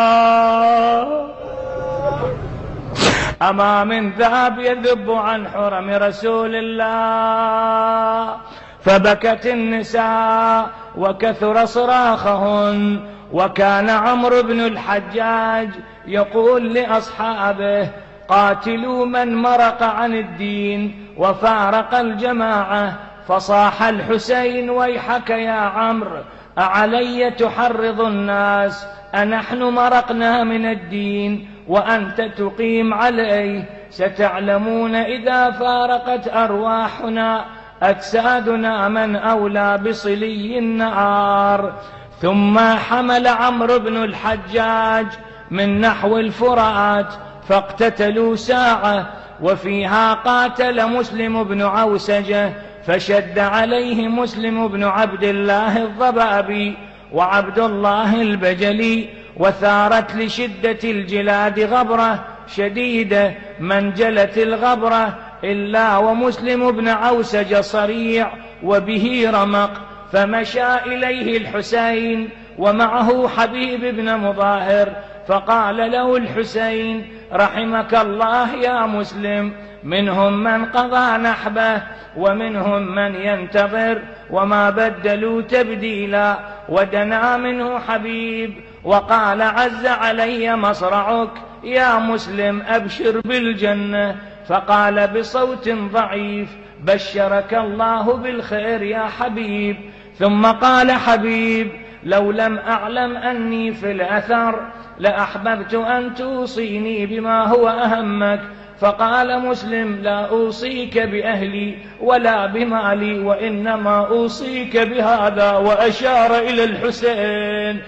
أما من ذهب يذب عن حرم رسول الله. فبكت النساء وكثر صراخهن، وكان عمرو بن الحجاج يقول لأصحابه: قاتلوا من مرق عن الدين وفارق الجماعة. فصاح الحسين: ويحك يا عمرو، أعلي تحرض الناس؟ أنحن مرقنا من الدين وأنت تقيم عليه؟ ستعلمون إذا فارقت أرواحنا أجسادنا من أولى بصلي النار. ثم حمل عمرو بن الحجاج من نحو الفرات فاقتتلوا ساعة، وفيها قاتل مسلم بن عوسجة، فشد عليه مسلم بن عبد الله الضبابي وعبد الله البجلي، وثارت لشدة الجلاد غبرة شديدة، من جلت الغبرة إلا ومسلم بن عوسجة صريع وبه رمق. فمشى إليه الحسين ومعه حبيب بن مظاهر، فقال له الحسين: رحمك الله يا مسلم، منهم من قضى نحبه ومنهم من ينتظر وما بدلوا تبديلا. ودنا منه حبيب وقال: عز علي مصرعك يا مسلم، أبشر بالجنة. فقال بصوت ضعيف: بشرك الله بالخير يا حبيب. ثم قال حبيب: لو لم أعلم أني في الأثر لأحببت أن توصيني بما هو أهمك. فقال مسلم: لا أوصيك بأهلي ولا بمالي، وإنما أوصيك بهذا، وأشار إلى الحسين: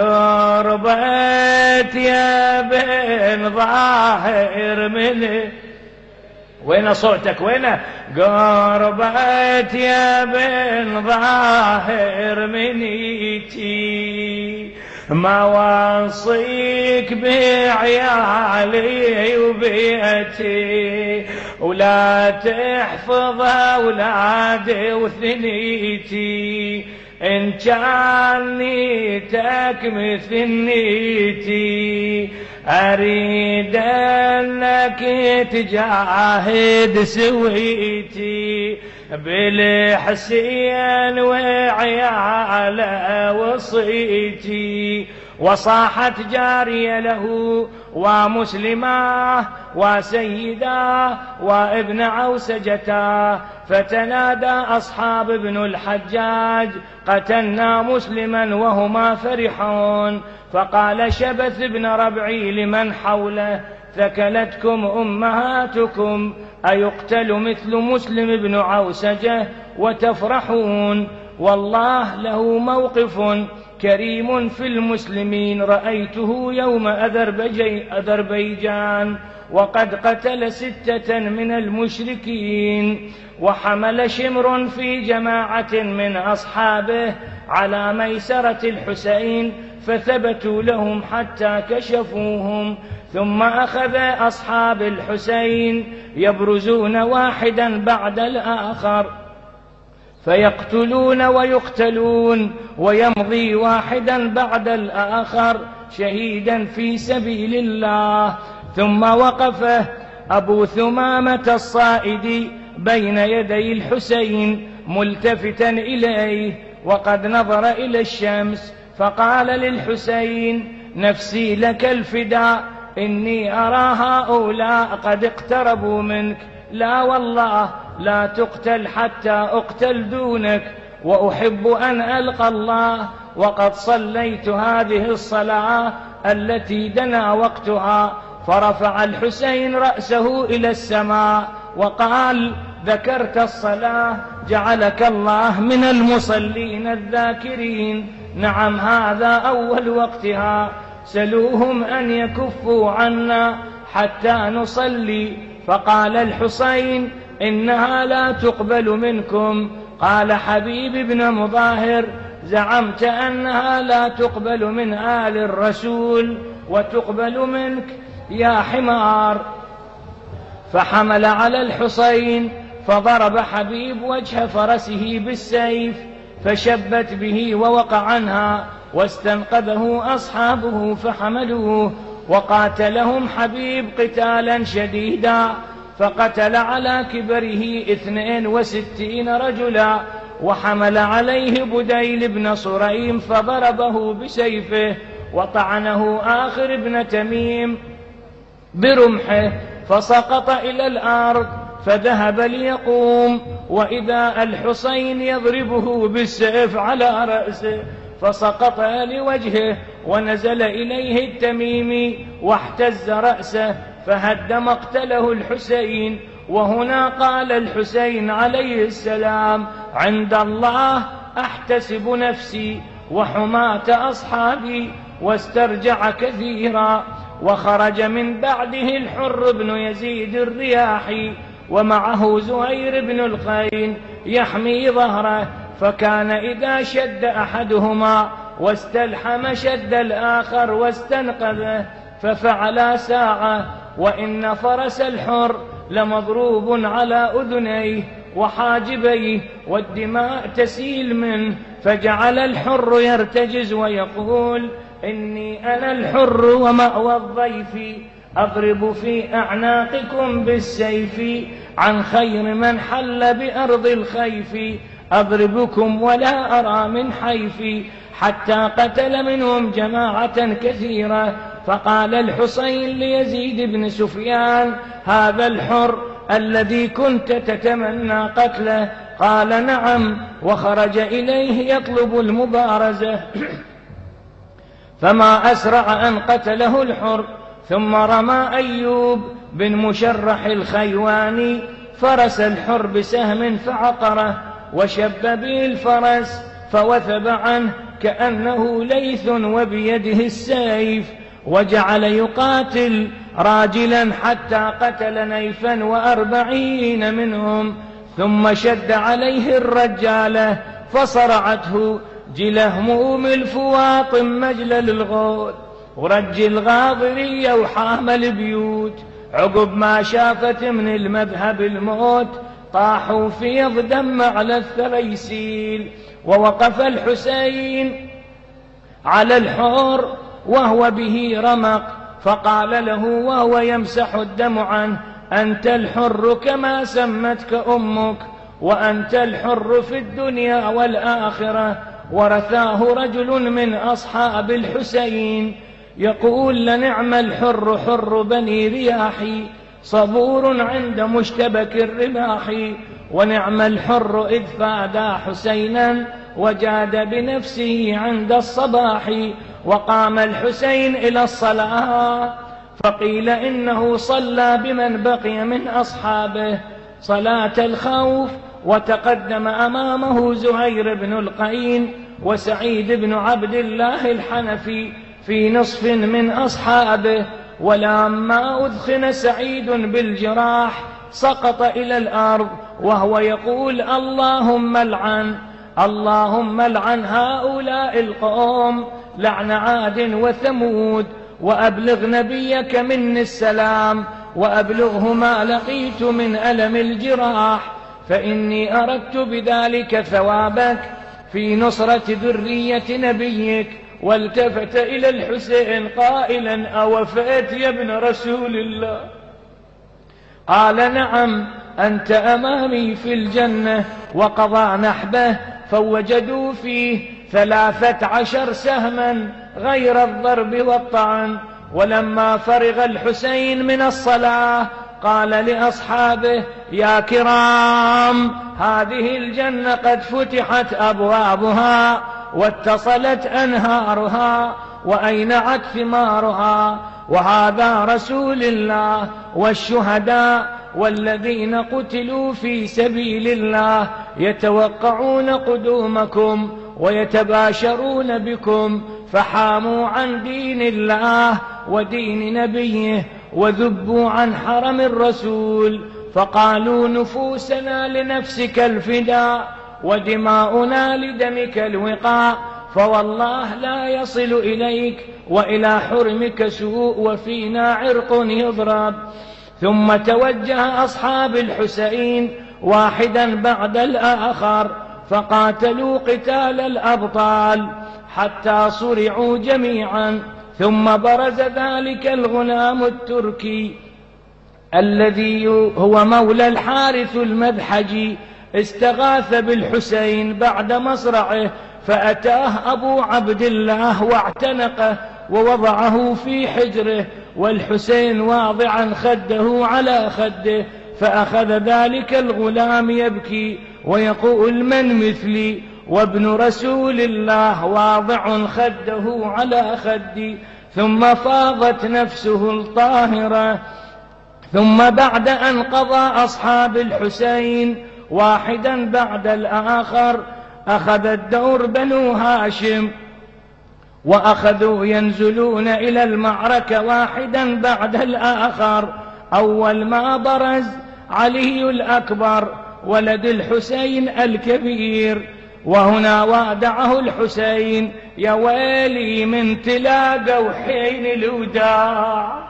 قربت يا بن ظاهر مني. وين صوتك؟ وين؟ قربت يا بن ظاهر منيتي، ما وصيك بعيالي وبيتي، ولا تحفظ أولادي وثنيتي، إن كان نيتك مثل نيتي، أريد أنك تجاهد سويتي، بالحسين وعياله وصيتي. وصاحت جارية له ومسلماه وسيداه وابن عوسجتاه، فتنادى أصحاب ابن الحجاج: قتلنا مسلما وهما فرحون. فقال شبث بن ربعي لمن حوله: ثكلتكم أمهاتكم، أيقتل مثل مسلم بن عوسجة وتفرحون؟ والله له موقف كريم في المسلمين، رأيته يوم أذربيجان وقد قتل ستة من المشركين. وحمل شمر في جماعة من أصحابه على ميسرة الحسين فثبتوا لهم حتى كشفوهم. ثم أخذ أصحاب الحسين يبرزون واحدا بعد الآخر فيقتلون ويقتلون، ويمضي واحدا بعد الآخر شهيدا في سبيل الله. ثم وقف أبو ثمامة الصائدي بين يدي الحسين ملتفتا إليه وقد نظر إلى الشمس، فقال للحسين: نفسي لك الفداء، إني أرى هؤلاء قد اقتربوا منك، لا والله لا تقتل حتى أقتل دونك، وأحب أن ألقى الله وقد صليت هذه الصلاة التي دنا وقتها. فرفع الحسين رأسه إلى السماء وقال: ذكرت الصلاة، جعلك الله من المصلين الذاكرين. نعم، هذا أول وقتها، سلوهم أن يكفوا عنا حتى نصلي. فقال الحسين: إنها لا تقبل منكم. قال حبيب بن مظاهر: زعمت أنها لا تقبل من آل الرسول وتقبل منك يا حمار. فحمل على الحسين فضرب حبيب وجه فرسه بالسيف فشبت به ووقع عنها، واستنقذه أصحابه فحملوه، وقاتلهم حبيب قتالا شديدا، فقتل على كبره اثنين وستين رجلا. وحمل عليه بديل بن صريم فضربه بسيفه وطعنه آخر ابن تميم برمحه فسقط إلى الأرض، فذهب ليقوم وإذا الحسين يضربه بالسيف على رأسه، فسقط لوجهه ونزل إليه التميمي واحتز رأسه فهد مقتله الحسين. وهنا قال الحسين عليه السلام: عند الله أحتسب نفسي وحماة أصحابي، واسترجع كثيرا. وخرج من بعده الحر بن يزيد الرياحي ومعه زهير بن القين يحمي ظهره، فكان إذا شد أحدهما واستلحم شد الآخر واستنقذه، ففعلا ساعة. وإن فرس الحر لمضروب على أذنيه وحاجبيه والدماء تسيل منه، فجعل الحر يرتجز ويقول: إني أنا الحر ومأوى الضيف، أضرب في أعناقكم بالسيف، عن خير من حل بأرض الخيف، أضربكم ولا أرى من حيفي. حتى قتل منهم جماعة كثيرة. فقال الحسين ليزيد بن سفيان: هذا الحر الذي كنت تتمنى قتله؟ قال: نعم. وخرج إليه يطلب المبارزة فما أسرع أن قتله الحر. ثم رمى أيوب بن مشرح الخيواني فرس الحر بسهم فعقره، وشب به الفرس فوثب عنه كأنه ليث وبيده السيف، وجعل يقاتل راجلا حتى قتل نيفا وأربعين منهم. ثم شد عليه الرجالة فصرعته جلهموم الفواط مجلل الغول، ورج الغاضرية وحام البيوت. عقب ما شافت من المذهب الموت طاحوا فيض دم على الثريسيل. ووقف الحسين على الحر وهو به رمق، فقال له وهو يمسح الدم عنه: أنت الحر كما سمتك أمك، وأنت الحر في الدنيا والآخرة. ورثاه رجل من أصحاب الحسين يقول: لنعم الحر حر بني رياحي، صبور عند مشتبك الرماح، ونعم الحر إذ فادى حسينا وجاد بنفسه عند الصباح. وقام الحسين إلى الصلاة، فقيل إنه صلى بمن بقي من أصحابه صلاة الخوف، وتقدم أمامه زهير بن القين وسعيد بن عبد الله الحنفي في نصف من أصحابه. ولما أدخن سعيد بالجراح سقط إلى الأرض وهو يقول: اللهم العن اللهم العن هؤلاء القوم لعن عاد وثمود، وأبلغ نبيك مني السلام، وأبلغه ما لقيت من ألم الجراح، فإني أردت بذلك ثوابك في نصرة ذرية نبيك. والتفت إلى الحسين قائلا: أوفيت يا ابن رسول الله؟ قال: نعم، أنت أمامي في الجنة. وقضى نحبه فوجدوا فيه ثلاثة عشر سهما غير الضرب والطعن. ولما فرغ الحسين من الصلاة قال لأصحابه: يا كرام، هذه الجنة قد فتحت أبوابها واتصلت أنهارها وأينعت ثمارها، وهذا رسول الله والشهداء والذين قتلوا في سبيل الله يتوقعون قدومكم ويتباشرون بكم، فحاموا عن دين الله ودين نبيه وذبوا عن حرم الرسول، فقالوا: نفوسنا لنفسك الفداء ودماؤنا لدمك الوقاء، فوالله لا يصل إليك وإلى حرمك سوء وفينا عرق يضرب. ثم توجه أصحاب الحسين واحدا بعد الآخر فقاتلوا قتال الأبطال حتى صرعوا جميعا. ثم برز ذلك الغلام التركي الذي هو مولى الحارث المذحجي، استغاث بالحسين بعد مصرعه، فأتاه أبو عبد الله واعتنقه ووضعه في حجره، والحسين واضعا خده على خده، فأخذ ذلك الغلام يبكي ويقول من مثلي وابن رسول الله واضع خده على خدي. ثم فاضت نفسه الطاهرة. ثم بعد أن قضى أصحاب الحسين واحدا بعد الآخر، أخذ الدور بنو هاشم وأخذوا ينزلون إلى المعركة واحدا بعد الآخر. أول ما برز علي الأكبر ولد الحسين الكبير، وهنا وادعه الحسين: يا ويلي من تلاقوا حين الوداع،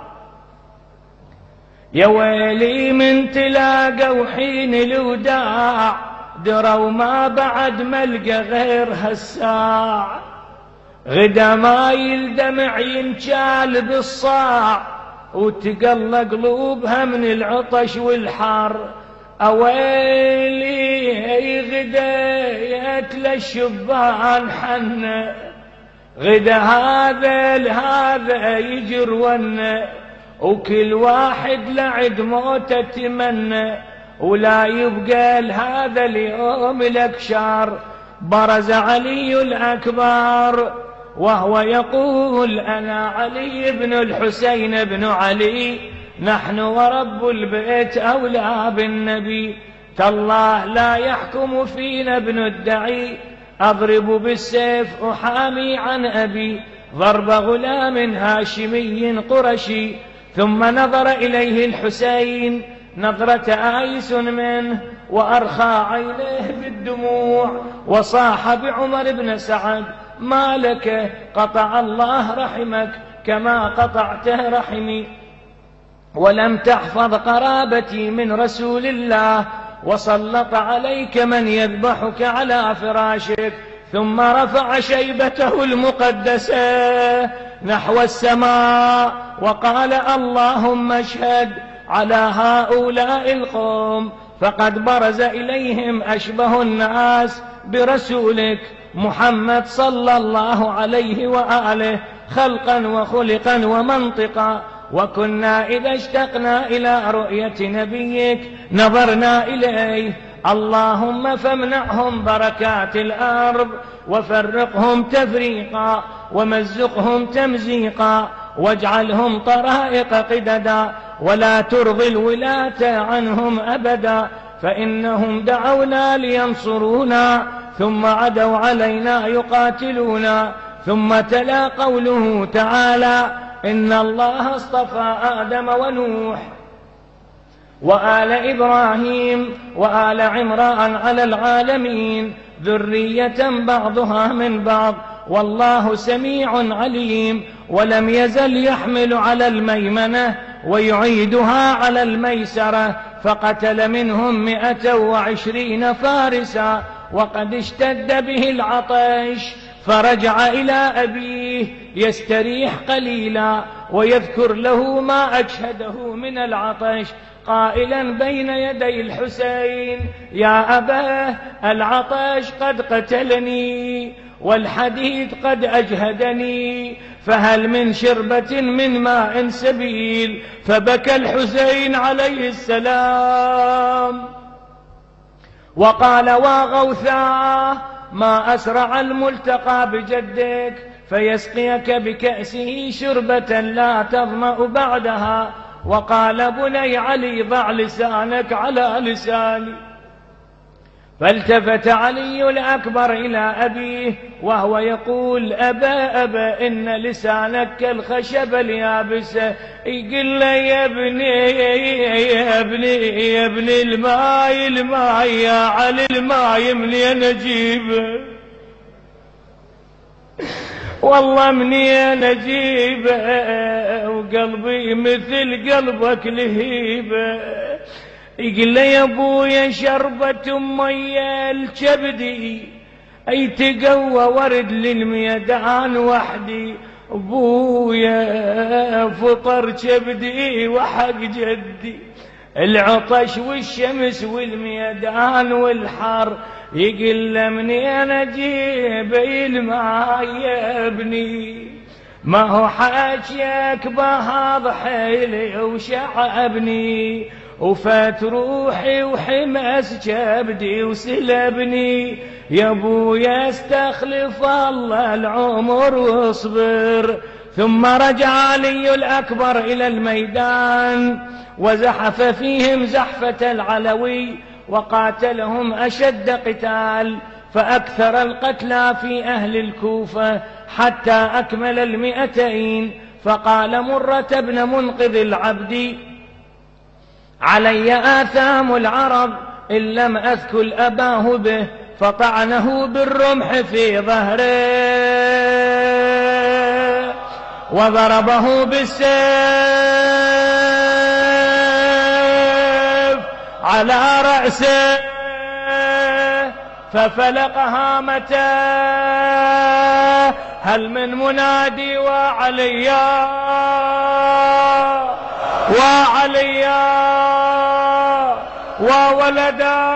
يا ويلي من تلاقوا حين الوداع، دروا ما بعد ملقى غير هالساع، غدا ما يلدمع ينشال بالصاع، وتقل قلوبها من العطش والحر. أويلي غديت للشبان حن، غدا هذا لهذا يجر ون، وكل واحد لعد موته تمنى، ولا يبقى لهذا اليوم لك شار. برز علي الأكبر وهو يقول: أنا علي بن الحسين بن علي، نحن ورب البيت أولى بالنبي، تالله لا يحكم فينا ابن الدعي، أضرب بالسيف أحامي عن أبي، ضرب غلام هاشمي قرشي. ثم نظر إليه الحسين نظرة آيس منه، وأرخى عينيه بالدموع، وصاح بعمر بن سعد: ما لك؟ قطع الله رحمك كما قطعته رحمي، ولم تحفظ قرابتي من رسول الله، وسلط عليك من يذبحك على فراشك. ثم رفع شيبته المقدسة نحو السماء وقال: اللهم اشهد على هؤلاء القوم، فقد برز إليهم أشبه الناس برسولك محمد صلى الله عليه وآله، خلقا وخلقا ومنطقا، وكنا إذا اشتقنا إلى رؤية نبيك نظرنا إليه. اللهم فامنعهم بركات الأرض، وفرقهم تفريقا، ومزقهم تمزيقا، واجعلهم طرائق قددا، ولا ترضي الولاة عنهم أبدا، فإنهم دعونا لينصرونا ثم عدوا علينا يقاتلونا. ثم تلا قوله تعالى: إن الله اصطفى آدم ونوح وآل إبراهيم وآل عمران على العالمين ذرية بعضها من بعض، والله سميع عليم. ولم يزل يحمل على الميمنة ويعيدها على الميسرة، فقتل منهم مئة وعشرين فارسا، وقد اشتد به العطش، فرجع إلى أبيه يستريح قليلا ويذكر له ما أجهده من العطش، قائلا بين يدي الحسين: يا أباه، العطش قد قتلني والحديد قد أجهدني، فهل من شربة من ماء سبيل؟ فبكى الحسين عليه السلام وقال: واغوثاه، ما أسرع الملتقى بجدك فيسقيك بكأسه شربة لا تظمأ بعدها. وقال: بني علي، ضع لسانك على لساني. فالتفت علي الأكبر إلى أبيه وهو يقول: أبا أبا، إن لسانك كالخشب اليابسة. يقول له: يا ابني يا ابني يا ابني الماء الماء يا علي، الماء منين أجيبه؟ والله منين أجيبه؟ وقلبي مثل قلبك لهيبه. يقول له: يا ابويا شربة مية الكبدي، اي تقوى ورد للميدان وحدي. ابويا فطر كبدي وحق جدي، العطش والشمس والميدان والحر. يقول له: منين اجيب الماء يا ابني؟ ما هو حاجيك بهاض حيلي وشعبني وفات روحي وحمس جبدي وسلبني يا ابويا استخلف الله العمر واصبر. ثم رجع علي الأكبر إلى الميدان وزحف فيهم زحفة العلوي وقاتلهم أشد قتال، فأكثر القتلى في أهل الكوفة حتى أكمل المئتين. فقال مرة بن منقذ العبد علي آثام العرب إن لم أثكل أباه به، فطعنه بالرمح في ظهره وضربه بالسيف على رأسه ففلق هامته. هل من منادي وعليا وعليا وولدا؟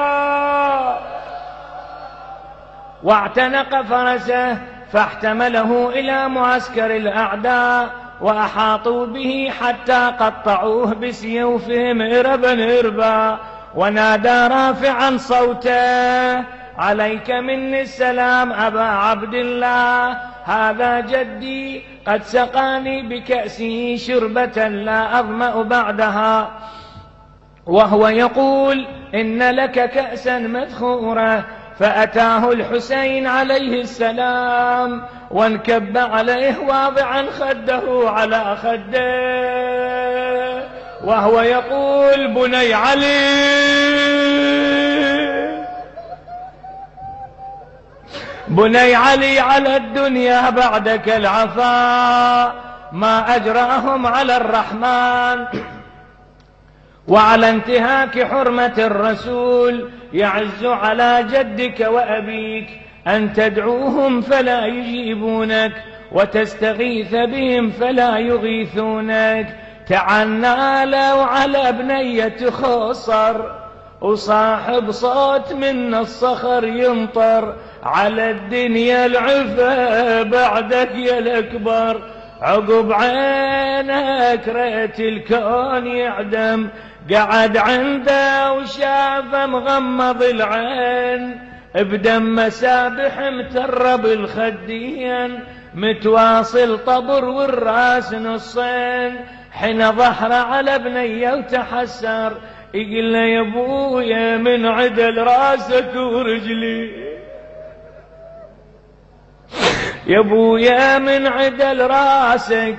واعتنق فرسه فاحتمله إلى معسكر الأعداء وأحاطوا به حتى قطعوه بسيوفهم إربا إربا، ونادى رافعا صوته عليك مني السلام أبا عبد الله، هذا جدي قد سقاني بكأسه شربة لا أظمأ بعدها، وهو يقول إن لك كأسا مذخورة. فأتاه الحسين عليه السلام وانكب عليه واضعا خده على خده وهو يقول بني علي بني علي على الدنيا بعدك العفا، ما أجراهم على الرحمن وعلى انتهاك حرمة الرسول. يعز على جدك وأبيك أن تدعوهم فلا يجيبونك وتستغيث بهم فلا يغيثونك. تعنى لو على بنية خصر وصاحب صوت من الصخر يمطر، على الدنيا العفا بعدك يا الأكبر، عقب عينك ريت الكون يعدم. قعد عنده وشافه مغمض العين بدم مسابح متر بالخدين، متواصل طبر والراس نصين. حين ظهر على بنيه وتحسر يقول له يا ابويا من عدل راسك ورجلي، يا ابويا من عدل راسك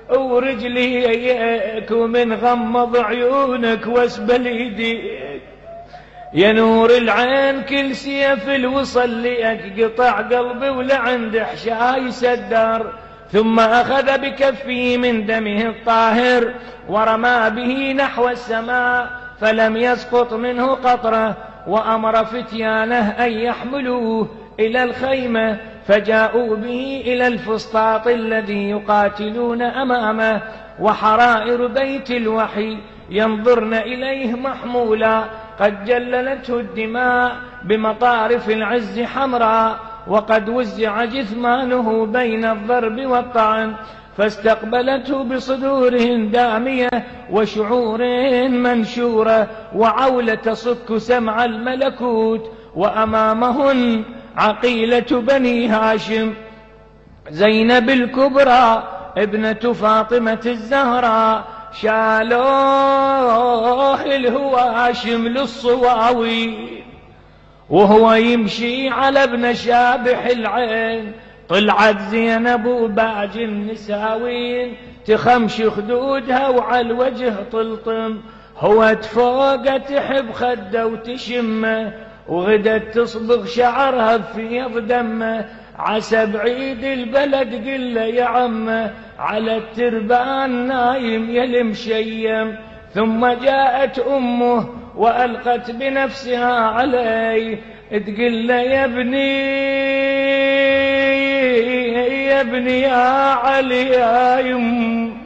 ورجليك ومن غمض عيونك واسبل ايديك، يا نور العين كل سيف الوصل لك قطع قلبي ولعند حشاي سدر. ثم أخذ بكفه من دمه الطاهر ورمى به نحو السماء فلم يسقط منه قطرة، وأمر فتيانه أن يحملوه إلى الخيمة، فجاءوا به إلى الفسطاط الذي يقاتلون أمامه، وحرائر بيت الوحي ينظرن إليه محمولا قد جللته الدماء بمطارف العز حمراء، وقد وزع جثمانه بين الضرب والطعن، فاستقبلته بصدورهن دامية وشعور منشورة وعولة تصك سمع الملكوت. وأمامهن عقيلة بني هاشم زينب الكبرى ابنة فاطمة الزهراء، شالوه الهواشم للصواوي وهو يمشي على ابن شابح العين. طلعت زينب وباج النساوين تخمش خدودها وعلى الوجه طلطم، هو تفوق تحب خده وتشمه، وغدت تصبغ شعرها بفيض دمه. عسى بعيد البلد قل يا عمه على التربان نايم يا المشيم. ثم جاءت أمه وألقت بنفسها عليه تقل يا ابني يا ابني يا علي يا يم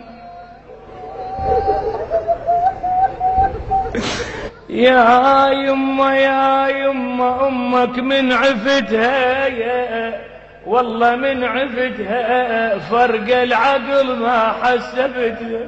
يا يما يا يما أمك من عفتها يا والله من عفتها فرق العقل ما حسبتها.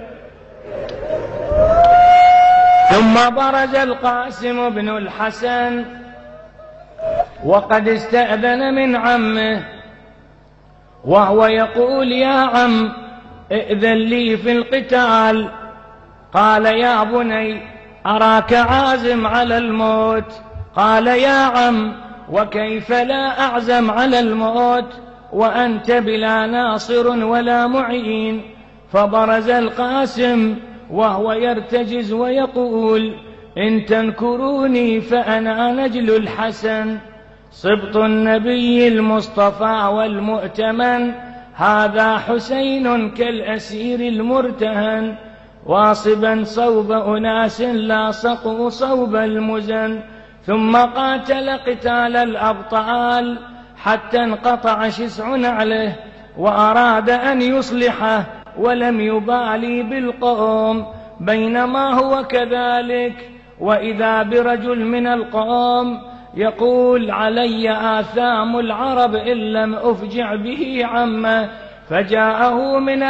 ثم برز القاسم بن الحسن وقد استأذن من عمه وهو يقول يا عم ائذن لي في القتال. قال يا بني أراك عازم على الموت. قال يا عم وكيف لا أعزم على الموت وأنت بلا ناصر ولا معين. فبرز القاسم وهو يرتجز ويقول إن تنكروني فأنا نجل الحسن صبط النبي المصطفى والمؤتمن. هذا حسين كالأسير المرتهن واصبا صوب أناس لاصقوا صوب المزن. ثم قاتل قتال الأبطال حتى انقطع شسع نعله وأراد أن يصلحه ولم يبالي بالقوم. بينما هو كذلك وإذا برجل من القوم يقول علي آثام العرب إن لم أفجع به عمه. فجاءه من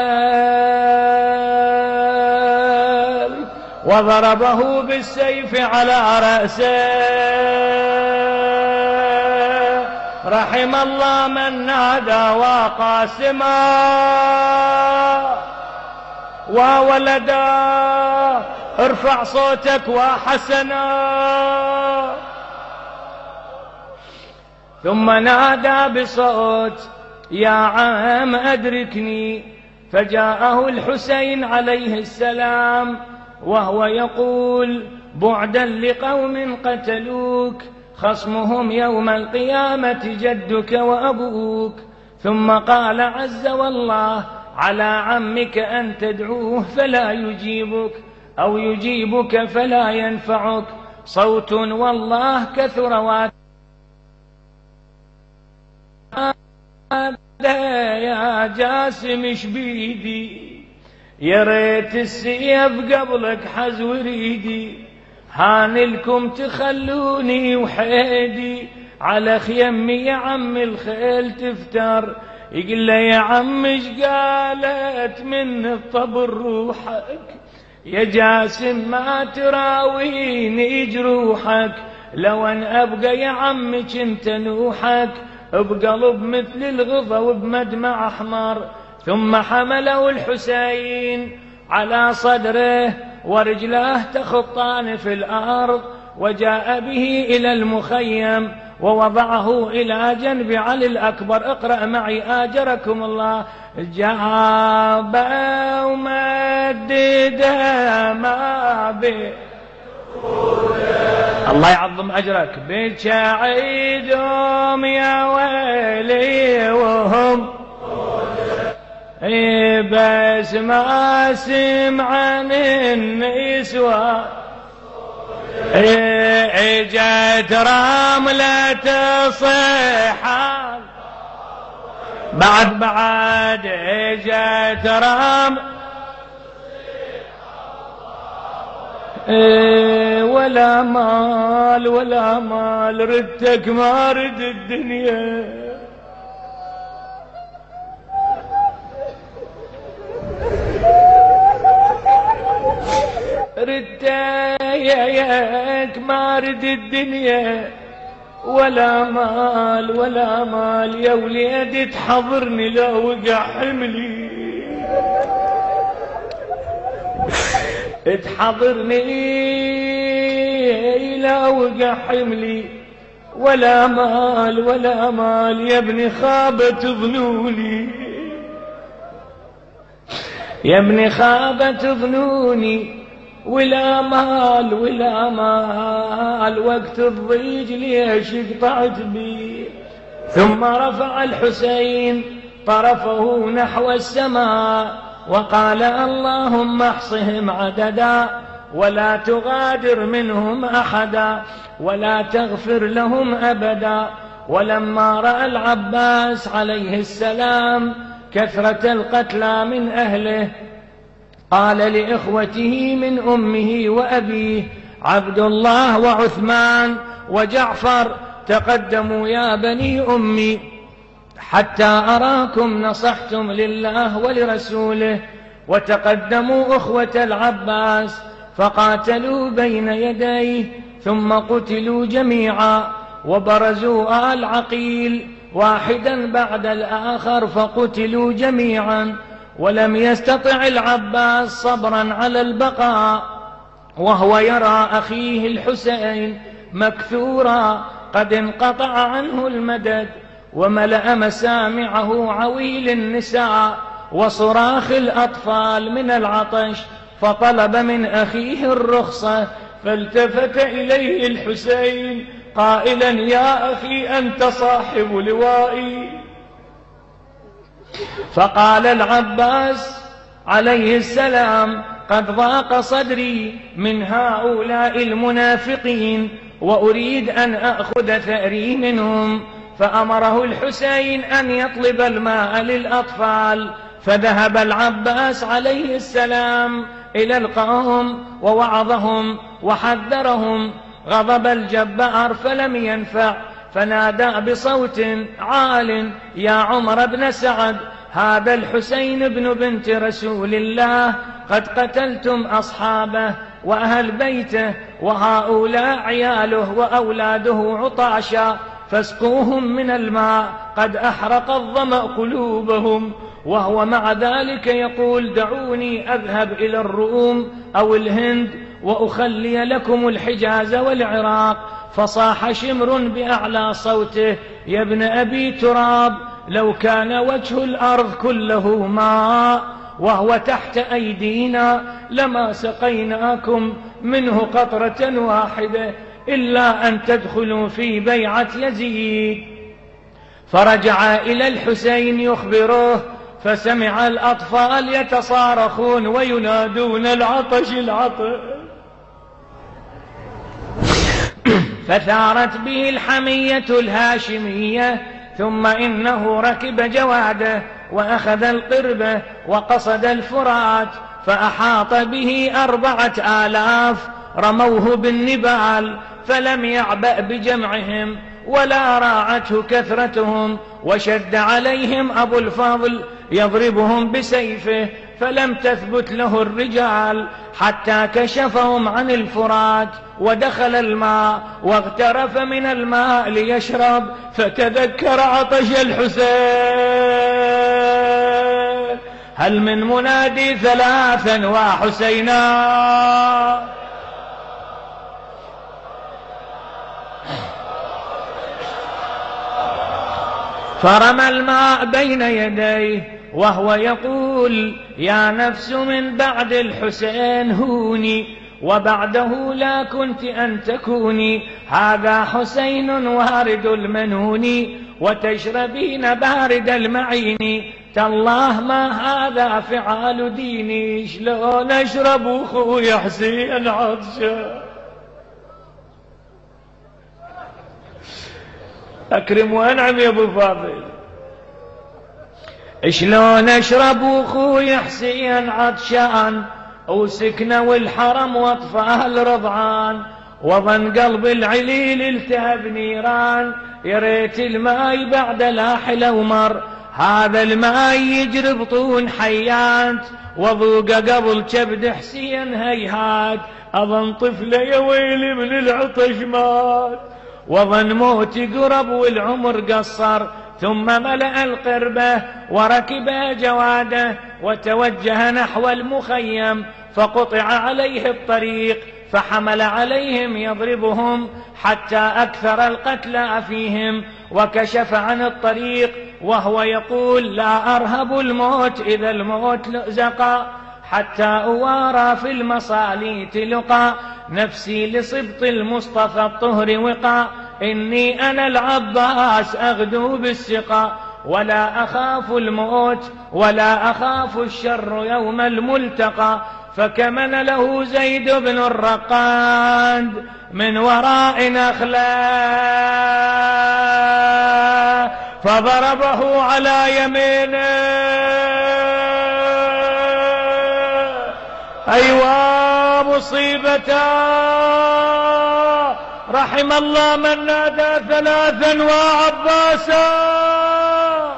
الخيل وضربه بالسيف على رأسه. رحم الله من نادى وقاسما وولدا ارفع صوتك وحسنا. ثم نادى بصوت يا عم أدركني. فجاءه الحسين عليه السلام وهو يقول بعدا لقوم قتلوك خصمهم يوم القيامة جدك وأبوك. ثم قال عز والله على عمك أن تدعوه فلا يجيبك أو يجيبك فلا ينفعك صوت والله كثر وات يا جاسم شبيدي يا ريت السيف قبلك حز وريدي. هان لكم تخلوني وحيدي على خيمي يا عم الخيل تفتر. يقول له يا عم ايش قالت من الطبر روحك يا جاسم ما تراويني جروحك. لو ان ابقى يا عم كنت نوحك بقلب مثل الغضا وبمدمع احمر. ثم حمله الحسين على صدره ورجلاه تخطان في الأرض وجاء به إلى المخيم ووضعه إلى جنب علي الأكبر. اقرأ معي آجركم الله. جاب ومدد ما بي الله يعظم أجرك بك عيدهم يا ويلي وهم بس ما سمعن النسوة اجت رملة صيحان بعد بعد اجت رملة ولا مال ولا مال ردتك ما رد الدنيا. ردتك ما رد الدنيا ولا مال ولا مال. يا وليدي تحضرني لا وقع حملي تحضرني لا وقع حملي. ولا مال ولا مال يا ابني خابت ظنوني يا ابني خابت ظنوني. ولا مال ولا مال وقت الضيج ليش قطعت بي. ثم رفع الحسين طرفه نحو السماء وقال اللهم احصهم عددا ولا تغادر منهم أحدا ولا تغفر لهم أبدا. ولما رأى العباس عليه السلام كثرة القتلى من أهله قال لإخوته من أمه وأبيه عبد الله وعثمان وجعفر تقدموا يا بني أمي حتى أراكم نصحتم لله ولرسوله. وتقدموا أخوة العباس فقاتلوا بين يديه ثم قتلوا جميعا، وبرزوا آل عقيل واحدا بعد الآخر فقتلوا جميعا. ولم يستطع العباس صبرا على البقاء وهو يرى أخيه الحسين مكثورا قد انقطع عنه المدد، وملأ مسامعه عويل النساء وصراخ الأطفال من العطش، فطلب من أخيه الرخصة، فالتفت إليه الحسين قائلا: يا أخي أنت صاحب لوائي. فقال العباس عليه السلام: قد ضاق صدري من هؤلاء المنافقين وأريد أن أخذ ثأري منهم. فأمره الحسين أن يطلب الماء للأطفال، فذهب العباس عليه السلام إلى القوم ووعظهم وحذرهم. غضب الجبار فلم ينفع، فنادى بصوت عال: يا عمر بن سعد، هذا الحسين بن بنت رسول الله قد قتلتم أصحابه وأهل بيته، وهؤلاء عياله وأولاده عطاشا، فاسقوهم من الماء قد أحرق الظمأ قلوبهم. وهو مع ذلك يقول: دعوني أذهب إلى الروم أو الهند وأخلي لكم الحجاز والعراق. فصاح شمر بأعلى صوته: يا ابن أبي تراب، لو كان وجه الأرض كله ماء وهو تحت أيدينا لما سقيناكم منه قطرة واحدة إلا أن تدخلوا في بيعة يزيد. فرجع إلى الحسين يخبره، فسمع الأطفال يتصارخون وينادون: العطش العطش. فثارت به الحمية الهاشمية، ثم إنه ركب جواده وأخذ القربة وقصد الفرات، فأحاط به أربعة آلاف رموه بالنبال، فلم يعبأ بجمعهم ولا راعته كثرتهم. وشد عليهم أبو الفضل يضربهم بسيفه، فلم تثبت له الرجال حتى كشفهم عن الفرات ودخل الماء واغترف من الماء ليشرب، فتذكر عطش الحسين: هل من منادي ثلاثا وحسينا. فرمى الماء بين يديه وهو يقول: يا نفس من بعد الحسين هوني، وبعده لا كنت أن تكوني. هذا حسين وارد المنون، وتشربين بارد المعين. تالله ما هذا فعال ديني، شلون أشرب أخوي حسين عطشان. أكرم وأنعم يا أبو فاضل. شلون أشرب أخوي حسين عطشان، وسكنة والحرم وأطفال رضعان، وظن قلب العليل التهب نيران. يا ريت الماي بعد لاحل ومر، هذا الماي يجري بطون حيات، وذوق قبل كبد حسين هيهات. أظن طفلة يا ويلي من العطش مات، وظن موتي قرب والعمر قصر. ثم ملأ القربة وركب جواده وتوجه نحو المخيم، فقطع عليه الطريق، فحمل عليهم يضربهم حتى أكثر القتلى فيهم، وكشف عن الطريق وهو يقول: لا أرهب الموت إذا الموت لزقا، حتى أوارى في المصاليت لقى، نفسي لصبط المصطفى الطهر وقى. إني أنا العباس أغدو بالسقا، ولا أخاف الموت ولا أخاف الشر يوم الملتقى. فكمن له زيد بن الرقاد من وراء نخلة، فضربه على يمينه. أيوا مصيبته، رحم الله من نادى ثلاثا وعباسا.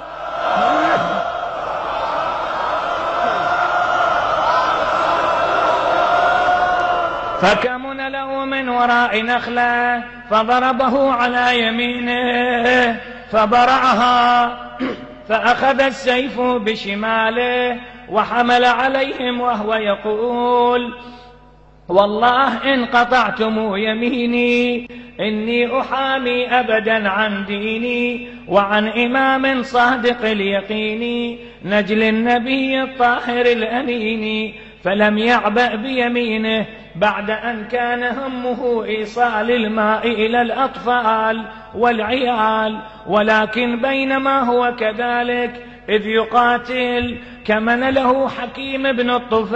فكمن له من وراء نخلة فضربه على يمينه فبرعها، فأخذ السيف بشماله وحمل عليهم وهو يقول: والله إن قطعتم يميني إني أحامي أبدا عن ديني وعن إمام صادق اليقين نجل النبي الطاهر الأمين. فلم يعبأ بيمينه بعد أن كان همه إيصال الماء إلى الأطفال والعيال، ولكن بينما هو كذلك إذ يقاتل كمن له حكيم بن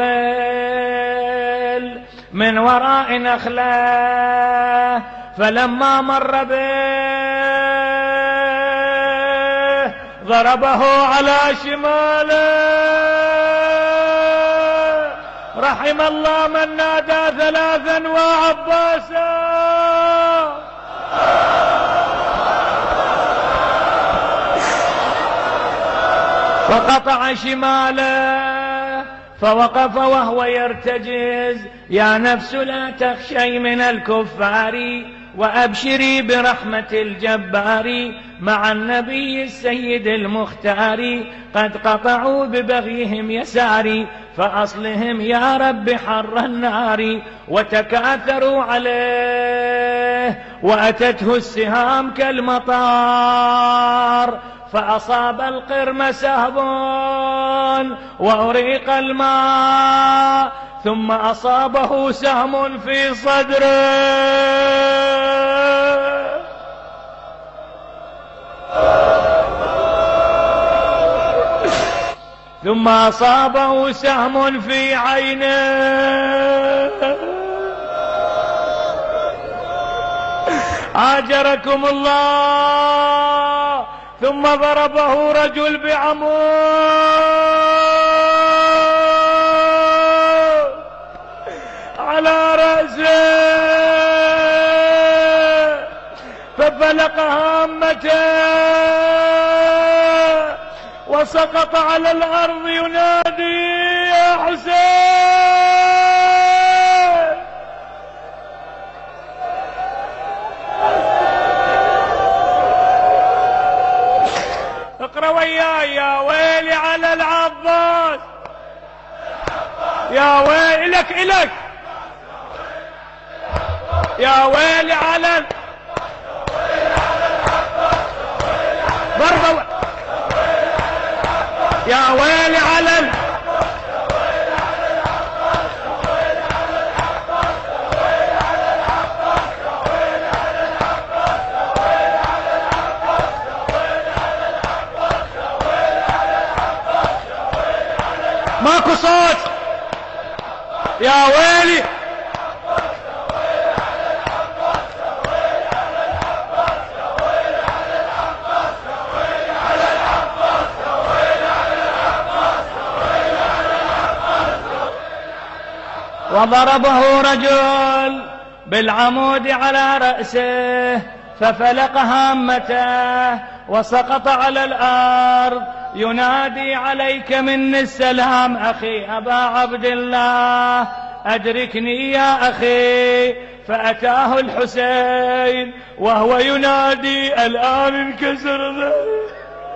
الطفيل من وراء نخلة، فلما مر به ضربه على شماله. رحم الله من نادى ثلاثا وعباسا. فقطع شماله فوقف وهو يرتجز: يا نفس لا تخشي من الكفار وأبشري برحمة الجبار، مع النبي السيد المختار قد قطعوا ببغيهم يساري، فأصلهم يا رب حر النار. وتكاثروا عليه وأتته السهام كالمطار، فأصاب القرم سهب وأريق الماء، ثم أصابه سهم في صدره ثم أصابه سهم في عينه. عاجركم الله. ثم ضربه رجل بعمود على رأسه ففلق هامته وسقط على الأرض ينادي: يا حسين. اقرأ وياي: يا ويلي على العباس، يا ويلك إلك، يا ويلي على ضربة، يا ويلي على ماكو صوت. يا ويلي وضربه رجل بالعمود على رأسه ففلق هامته وسقط على الأرض ينادي: عليك مني السلام أخي أبا عبد الله، أدركني يا أخي. فأتاه الحسين وهو ينادي: الآن انكسر ذلك.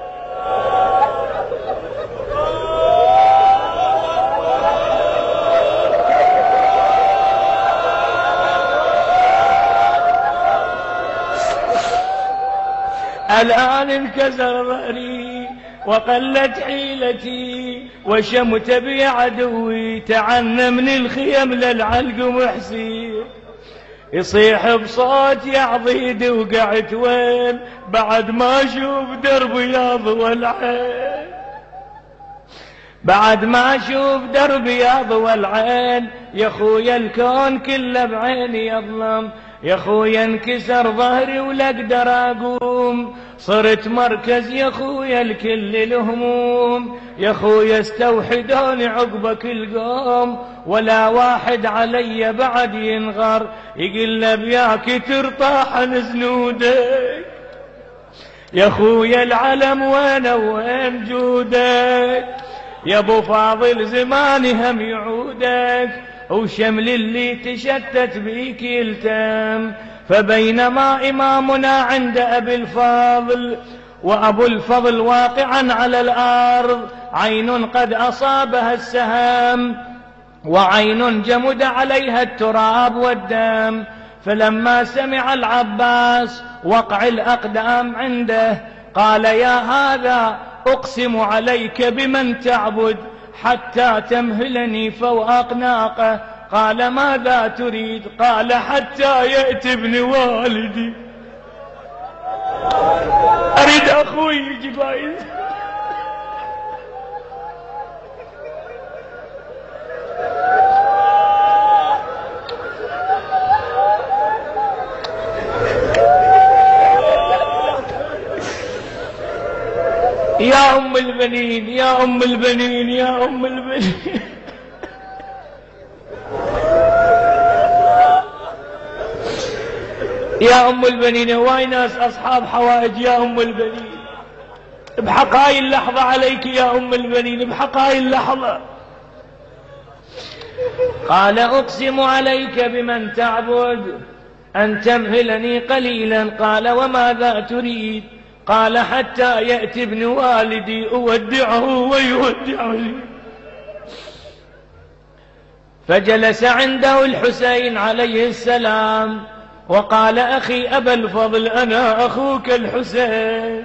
الآن انكسر ظهري وقلت حيلتي وشمت بي عدوي، تعنى من الخيم للعلق محسين، يصيح بصوت يا عضيد وقعت وين بعد ما اشوف دربي يضوى العين، بعد ما اشوف دربي يضوى العين. يا خويا الكون كله بعيني يظلم، يا خويا انكسر ظهري ولا اقدر اقوم، صرت مركز يا خويا الكل الهموم، يا خويا استوحدوني عقبك القوم، ولا واحد علي بعد ينغر يقل بياك ترطاح زنودك، يا خويا العلم وين وين جودك، يا ابو فاضل زماني هم يعودك، وشمل اللي تشتت بيك يلتم. فبينما إمامنا عند أبي الفضل وأبو الفضل واقعا على الأرض، عين قد أصابها السهم وعين جمد عليها التراب والدم. فلما سمع العباس وقع الأقدام عنده قال: يا هذا أقسم عليك بمن تعبد حتى تمهلني فوق ناقة. قال: ماذا تريد؟ قال: حتى يأتي ابن والدي، أريد أخوي يجي بايز. يا أم البنين يا أم البنين يا أم البنين. يا أم البنين، هواي ناس أصحاب حوائج يا أم البنين، بحق هاي اللحظة عليك يا أم البنين، بحق هاي اللحظة. قال: أقسم عليك بمن تعبد أن تمهلني قليلا. قال: وماذا تريد؟ قال: حتى يأتي ابن والدي أودعه ويودعني. فجلس عنده الحسين عليه السلام وقال: أخي أبا الفضل، أنا أخوك الحسين.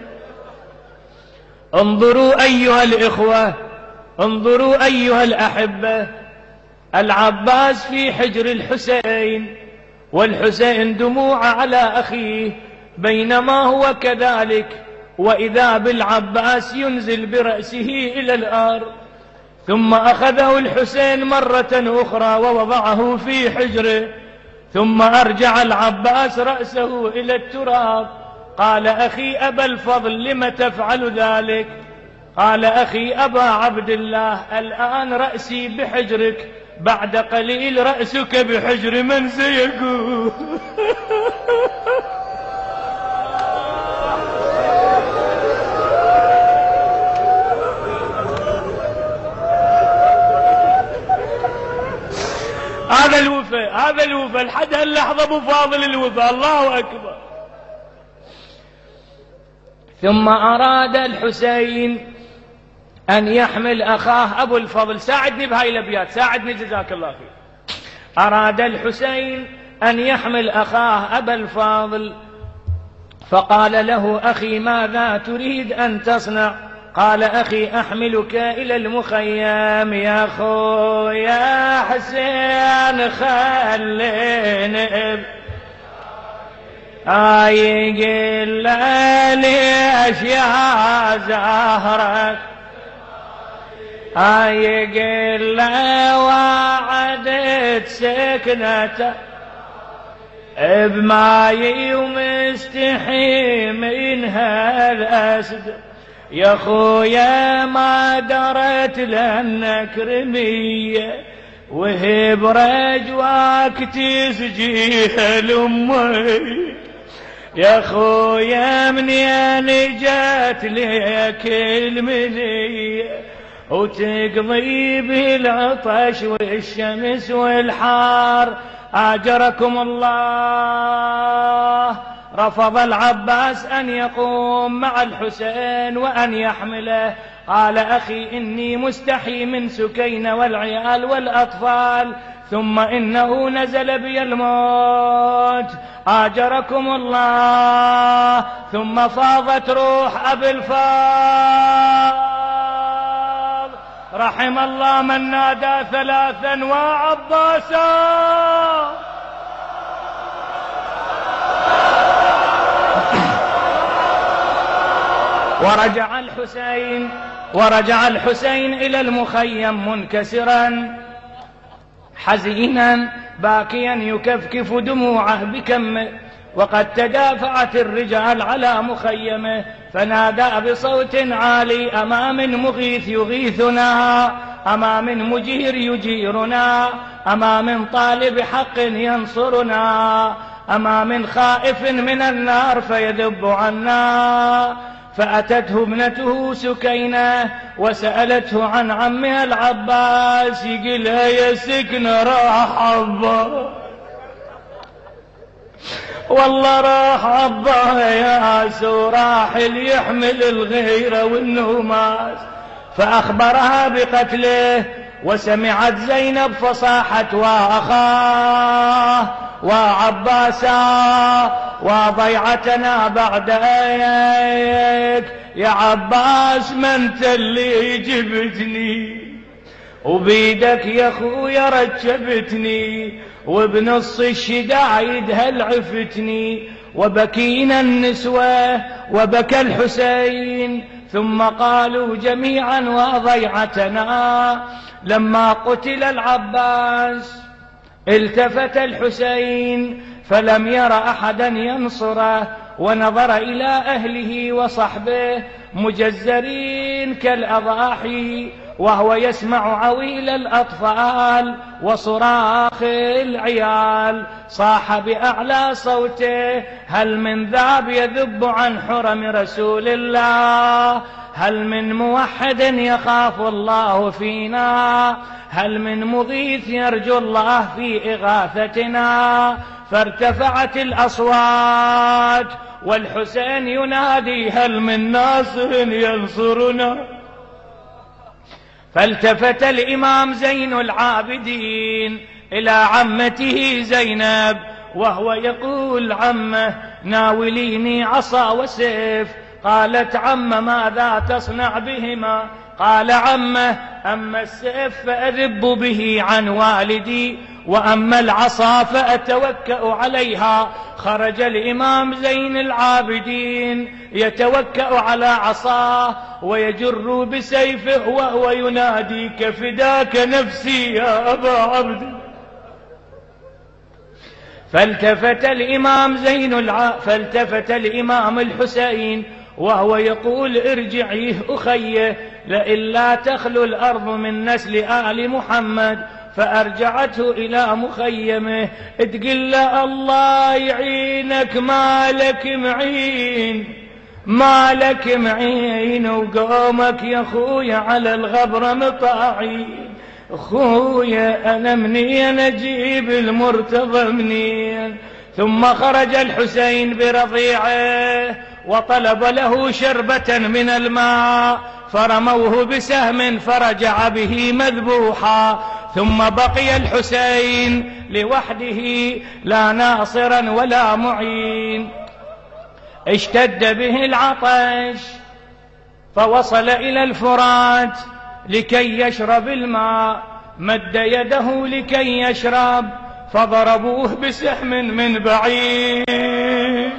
انظروا أيها الإخوة، انظروا أيها الأحبة، العباس في حجر الحسين والحسين دموع على أخيه، بينما هو كذلك وإذا بالعباس ينزل برأسه إلى الأرض. ثم أخذه الحسين مرة أخرى ووضعه في حجره، ثم أرجع العباس رأسه إلى التراب. قال: أخي أبا الفضل، لم تفعل ذلك؟ قال: أخي أبا عبد الله، الآن رأسي بحجرك، بعد قليل رأسك بحجر من سيكون. هذا الوفاء، هذا الوفاء لحد هاللحظة ابو فاضل الوفاء. الله أكبر. ثم أراد الحسين أن يحمل أخاه أبو الفضل. ساعدني بهاي الأبيات، ساعدني جزاك الله خير. أراد الحسين أن يحمل أخاه أبا الفضل، فقال له: أخي ماذا تريد أن تصنع؟ قال: أخي أحملك إلى المخيم. يا خويا حسين خليني يقول ليش يا زهرك، يقول له وعدت سكنته بماي ومستحي من هالأسد. يا خويا ما درت لأنك رمية وهي برجواك تسجيها لأمي. يا خويا منين جات لك المنية وتقضي بالعطش والشمس والحار؟ أجركم الله. رفض العباس أن يقوم مع الحسين وأن يحمله. قال: أخي إني مستحي من سكينة والعيال والأطفال، ثم إنه نزل بي الموت. آجركم الله. ثم فاضت روح أبي الفضل. رحم الله من نادى ثلاثا وعباسا. ورجع الحسين ورجع الحسين إلى المخيم منكسرا حزينا باكيا يكفكف دموعه بكمه. وقد تدافعت الرجال على مخيمه، فنادى بصوت عالي: أما من مغيث يغيثنا، أما من مجير يجيرنا، أما من طالب حق ينصرنا، أما من خائف من النار فيذب عنا. فأتته ابنته سكينة وسألته عن عمها العباس، يقلها يا سكنة راح عباس، والله راح عباس ياس وراح ليحمل الغيرة والنوماس. فأخبرها بقتله، وسمعت زينب فصاحت وأخاه وعباسا وضيعتنا بعد ايك، يا عباس ما انت اللي جبتني، وبيدك يا خويا رجبتني، وبنص الشدايد هل عفتني. وبكينا النسوة وبكى الحسين، ثم قالوا جميعا وضيعتنا. لما قتل العباس التفت الحسين فلم ير أحدا ينصره، ونظر إلى أهله وصحبه مجزرين كالأضاحي، وهو يسمع عويل الأطفال وصراخ العيال. صاح بأعلى صوته: هل من ذاب يذب عن حرم رسول الله؟ هل من موحد يخاف الله فينا؟ هل من مغيث يرجو الله في إغاثتنا؟ فارتفعت الأصوات والحسين ينادي: هل من ناصر ينصرنا؟ فالتفت الإمام زين العابدين إلى عمته زينب وهو يقول: عمه ناوليني عصا وسيف. قالت: عم ماذا تصنع بهما؟ قال: عمه أما السيف فأذب به عن والدي، وأما العصا فأتوكأ عليها. خرج الإمام زين العابدين يتوكأ على عصاه ويجر بسيفه وهو ينادي: كفداك نفسي يا أبا عبد. فالتفت الإمام زين الع... فالتفت الإمام الحسين وهو يقول: ارجعيه أخيه، لئن لا تخلو الأرض من نسل آل محمد. فأرجعته إلى مخيمه تقل: الله يعينك، مالك معين، مالك معين، وقومك يا خويا على الغبر مطاعين. خويا أنا منين أجيب المرتضى منين؟ ثم خرج الحسين برضيعه وطلب له شربة من الماء، فرموه بسهم فرجع به مذبوحا. ثم بقي الحسين لوحده لا ناصرا ولا معين. اشتد به العطش فوصل إلى الفرات لكي يشرب الماء، مد يده لكي يشرب فضربوه بسهم من بعيد.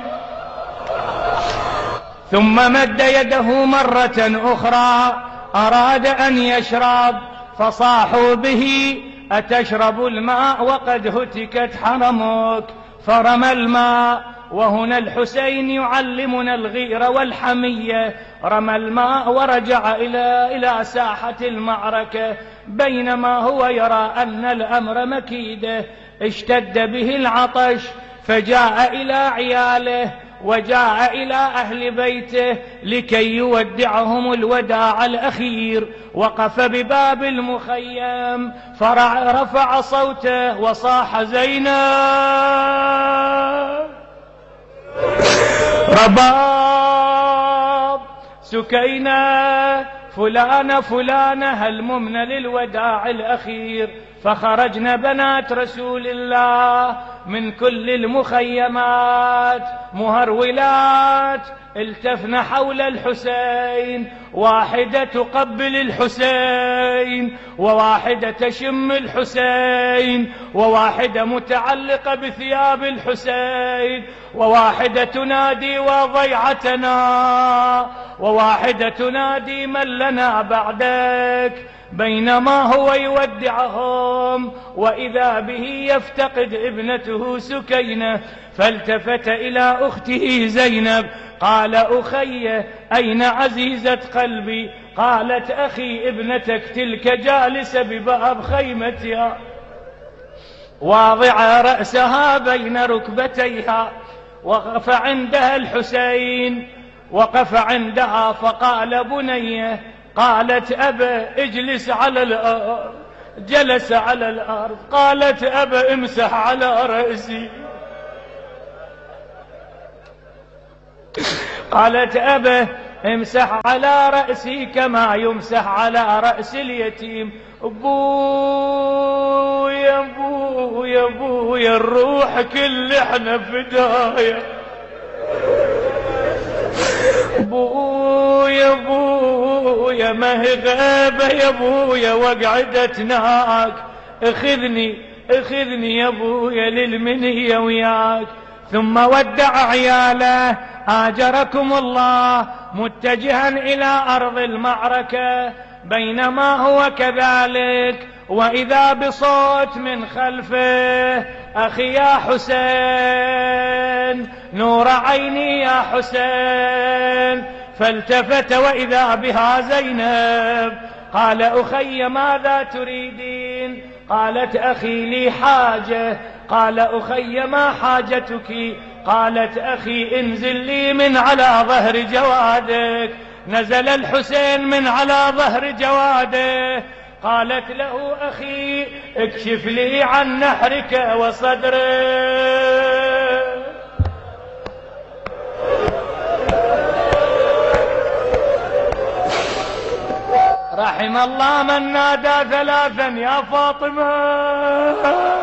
ثم مد يده مرة أخرى أراد أن يشرب فصاحوا به: أتشرب الماء وقد هتكت حرمك؟ فرمى الماء. وهنا الحسين يعلمنا الغيرة والحمية. رمى الماء ورجع إلى إلى ساحة المعركة، بينما هو يرى أن الأمر مكيده. اشتد به العطش فجاء إلى عياله وجاء إلى أهل بيته لكي يودعهم الوداع الأخير. وقف بباب المخيم فرفع صوته وصاح: زينب، رباب، سكينة، فلانة فلانة، هل ممن للوداع الأخير. فخرجن بنات رسول الله من كل المخيمات مهرولات، التفن حول الحسين، واحدة تقبل الحسين، وواحدة تشم الحسين، وواحدة متعلقة بثياب الحسين، وواحدة تنادي: وضيعتنا، وواحدة تنادي: من لنا بعدك. بينما هو يودعهم وإذا به يفتقد ابنته سكينة، فالتفت إلى أخته زينب قال: أخي، أين عزيزة قلبي؟ قالت: أخي ابنتك تلك جالسة بباب خيمتها واضعة رأسها بين ركبتيها. وقف عندها الحسين وقف عندها فقال بنيه، قالت أبا اجلس على الأرض، جلس على الأرض. قالت أبا امسح على رأسي، قالت أبا امسح على رأسي كما يمسح على رأس اليتيم. بويا بويا بويا الروح كل احنا فدايا، بويا بويا ما هي غابة يا بويا وقعدتناك، اخذني اخذني يا بويا للمنية وياك. ثم ودع عياله آجركم الله متجها إلى أرض المعركة. بينما هو كذلك وإذا بصوت من خلفه، أخي يا حسين، نور عيني يا حسين. فالتفت وإذا بها زينب. قال أخي ماذا تريدين؟ قالت أخي لي حاجة. قال أخي ما حاجتك؟ قالت أخي انزل لي من على ظهر جوادك. نزل الحسين من على ظهر جواده. قالت له أخي اكشف لي عن نحرك وصدرك. رحم الله من نادى ثلاثا يا فاطمة.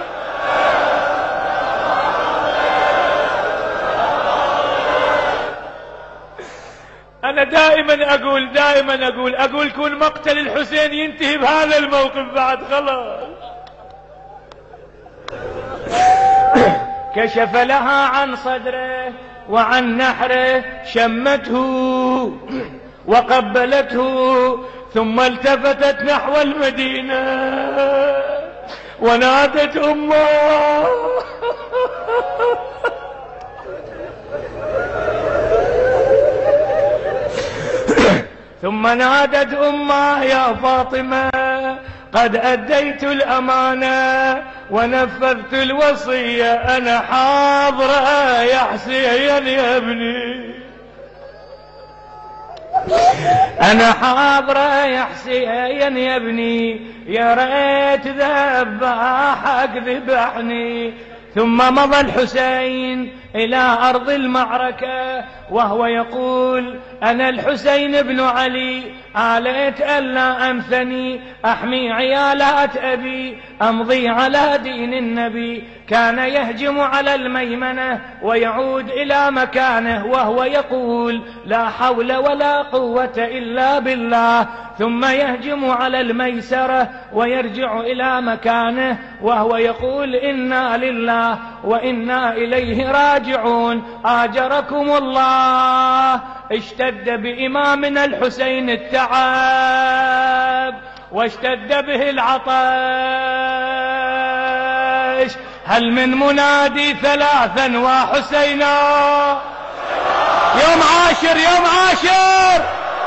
أنا دائما أقول دائما أقول أقول كون مقتل الحسين ينتهي بهذا الموقف بعد خلاص. كشف لها عن صدره وعن نحره، شمته وقبلته، ثم التفتت نحو المدينة ونادت أمه. ثم نادت أمه يا فاطمة قد أديت الأمانة ونفذت الوصية، أنا حاضرة يا حسين يا ابني، أنا حاضرة يا حسين يا ابني، يا ريت ذبحك ذبحني. ثم مضى الحسين إلى أرض المعركة وهو يقول أنا الحسين بن علي، آليت ألا أنثني أحمي عيالات أبي، أمضي على دين النبي. كان يهجم على الميمنة ويعود إلى مكانه وهو يقول لا حول ولا قوة إلا بالله، ثم يهجم على الميسرة ويرجع إلى مكانه وهو يقول إنا لله وإنا إليه راجعون. آجركم الله. اشتد بإمامنا الحسين التعب واشتد به العطش. هل من منادي ثلاثا وحسينا؟ يوم عاشر يوم عاشر.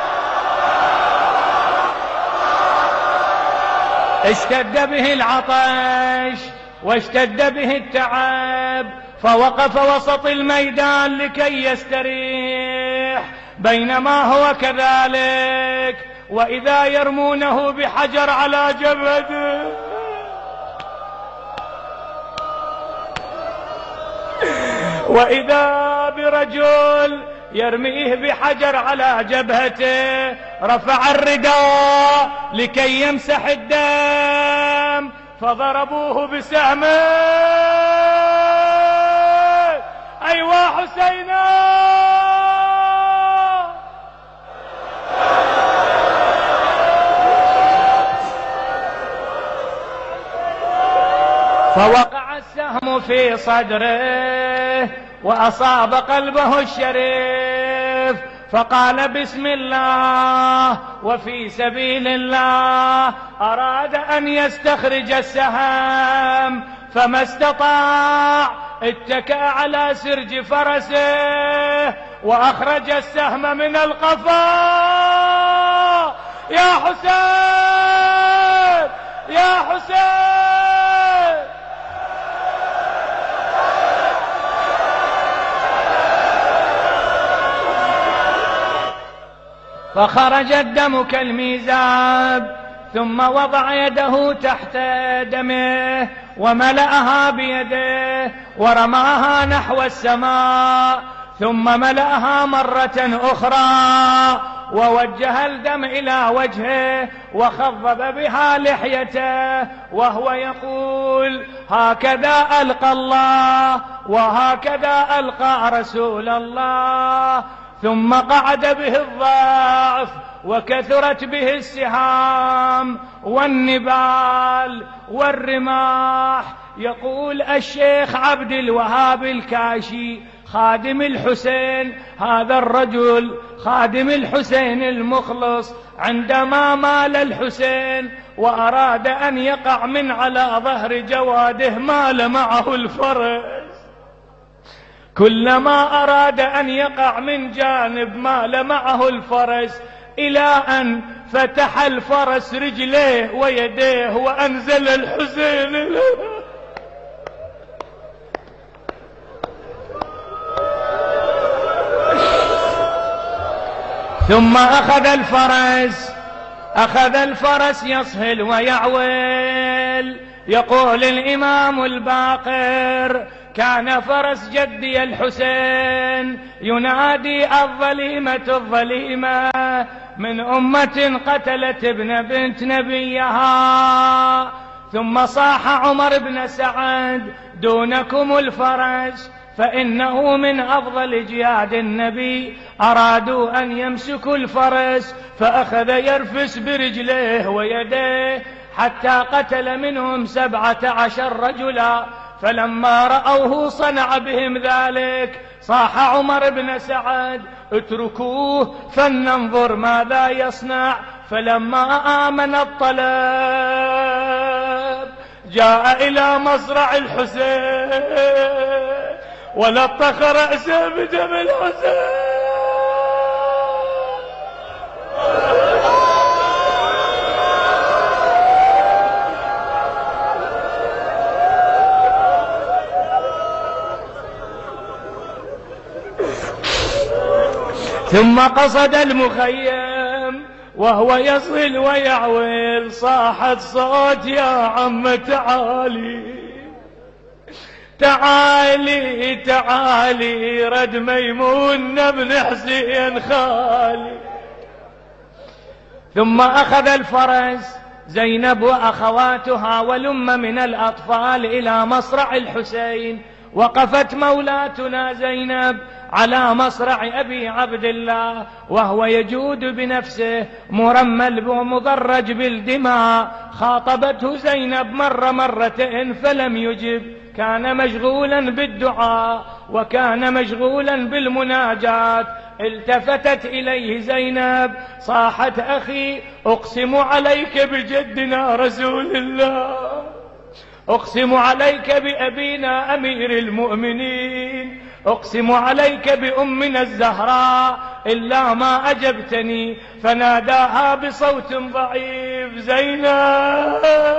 اشتد به العطش واشتد به التعب، فوقف وسط الميدان لكي يستريح. بينما هو كذلك وإذا يرمونه بحجر على جبهته، وإذا برجل يرميه بحجر على جبهته. رفع الرداء لكي يمسح الدم فضربوه بسهم. أيوا حسينا. فوقع السهم في صدره وأصاب قلبه الشريف، فقال بسم الله وفي سبيل الله. أراد أن يستخرج السهم فما استطاع، اتكأ على سرج فرسه وأخرج السهم من القفا. يا حسين يا حسين. فخرج الدم كالميزاب، ثم وضع يده تحت دمه وملأها بيده ورماها نحو السماء، ثم ملأها مرة أخرى ووجه الدم إلى وجهه وخضب بها لحيته وهو يقول: هكذا ألقى الله وهكذا ألقى رسول الله. ثم قعد به الضعف وكثرت به السهام والنبال والرماح. يقول الشيخ عبد الوهاب الكاشي خادم الحسين، هذا الرجل خادم الحسين المخلص، عندما مال الحسين وأراد أن يقع من على ظهر جواده مال معه الفرس، كلما أراد أن يقع من جانب مال معه الفرس، إلى أن فتح الفرس رجليه ويديه وأنزل الحسين إليه. ثم أخذ الفرس أخذ الفرس يصهل ويعويل. يقول الإمام الباقر: كان فرس جدي الحسين ينادي: الظليمة الظليمة من أمة قتلت ابن بنت نبيها. ثم صاح عمر بن سعد: دونكم الفرس، فإنه من أفضل جياد النبي. أرادوا أن يمسكوا الفرس، فأخذ يرفس برجليه ويديه حتى قتل منهم سبعة عشر رجلا. فلما رأوه صنع بهم ذلك، صاح عمر بن سعد: اتركوه فلننظر ماذا يصنع. فلما آمن الطلب جاء إلى مصرع الحسين ولطخ رأسه بدم الحسين. ثم قصد المخيم وهو يصل ويعويل، صاحت صوت: يا عم تعالي تعالي تعالي، رد ميمون بن حسين خالي. ثم أخذ الفرس زينب وأخواتها ولم من الأطفال إلى مصرع الحسين. وقفت مولاتنا زينب على مصرع أبي عبد الله وهو يجود بنفسه مرمل ومضرج بالدماء. خاطبته زينب مرة مرتين فلم يجب، كان مشغولا بالدعاء وكان مشغولا بالمناجات. التفتت إليه زينب صاحت: أخي أقسم عليك بجدنا رسول الله، أقسم عليك بأبينا أمير المؤمنين، أقسم عليك بأمنا الزهراء إلا ما أجبتني. فناداها بصوت ضعيف: زينب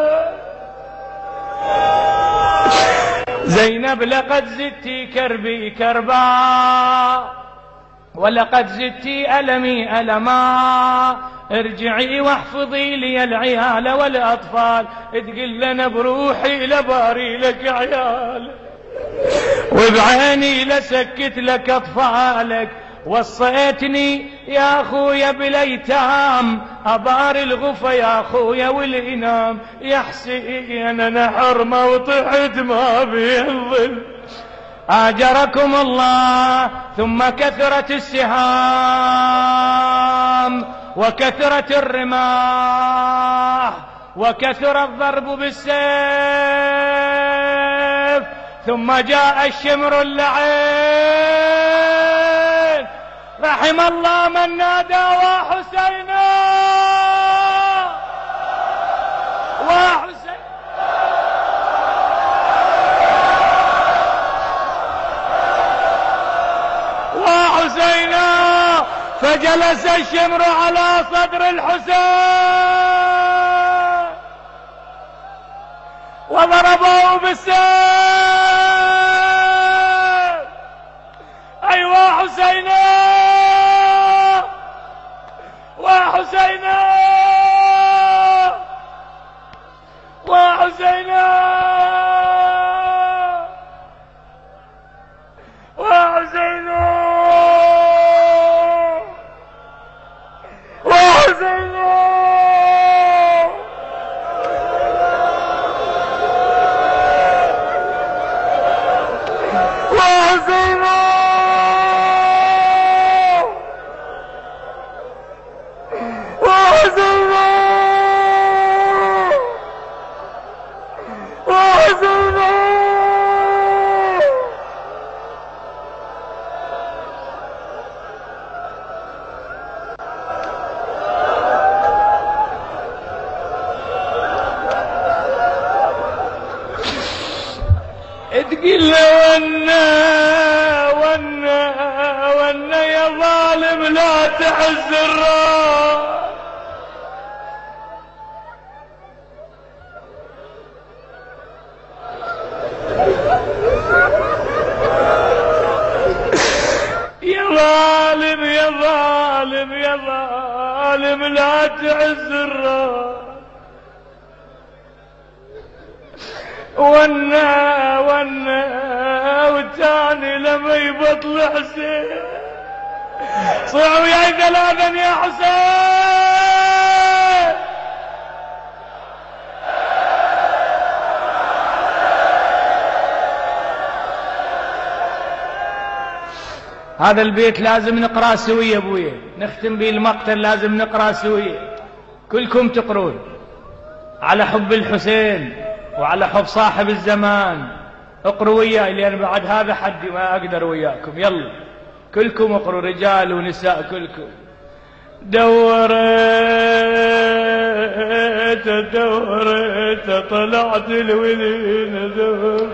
زينب، لقد زدتي كربي كربا ولقد زدتي ألمي ألما، ارجعي واحفظي لي العيال والأطفال. تقول لنا بروحي لباري لك عيال وبعيني لسكت لك أطفالك. وصيتني يا أخويا بالأيتام أبار الغفا يا أخويا والإنام، يا حسين أنا حرمة وطحت ما بين ظل آجركم الله. ثم كثرت السهام وكثرت الرماح وكثر الضرب بالسيف. ثم جاء الشمر اللعين: رحم الله من نادى وحسينا وحسين. وحسينا فجلس الشمر على صدر الحسين وضربه بالسيف. أيوة حسينا تقول له ونا ونا ونا يا ظالم لا تعز الراس، يا ظالم يا ظالم يا ظالم لا تعز الراس، ونا ونا وتاني لما يبطل حسين صيحوا وياي ثلاثا يا حسين. هذا البيت لازم نقرأ سوية ابويا، نختم به المقتل، لازم نقرأ سوية، كلكم تقرون على حب الحسين وعلى حب صاحب الزمان. اقروا وياي لأن بعد هذا حدي ما أقدر وياكم. يلا كلكم اقروا، رجال ونساء كلكم. دورت دورت طلعت الولين دور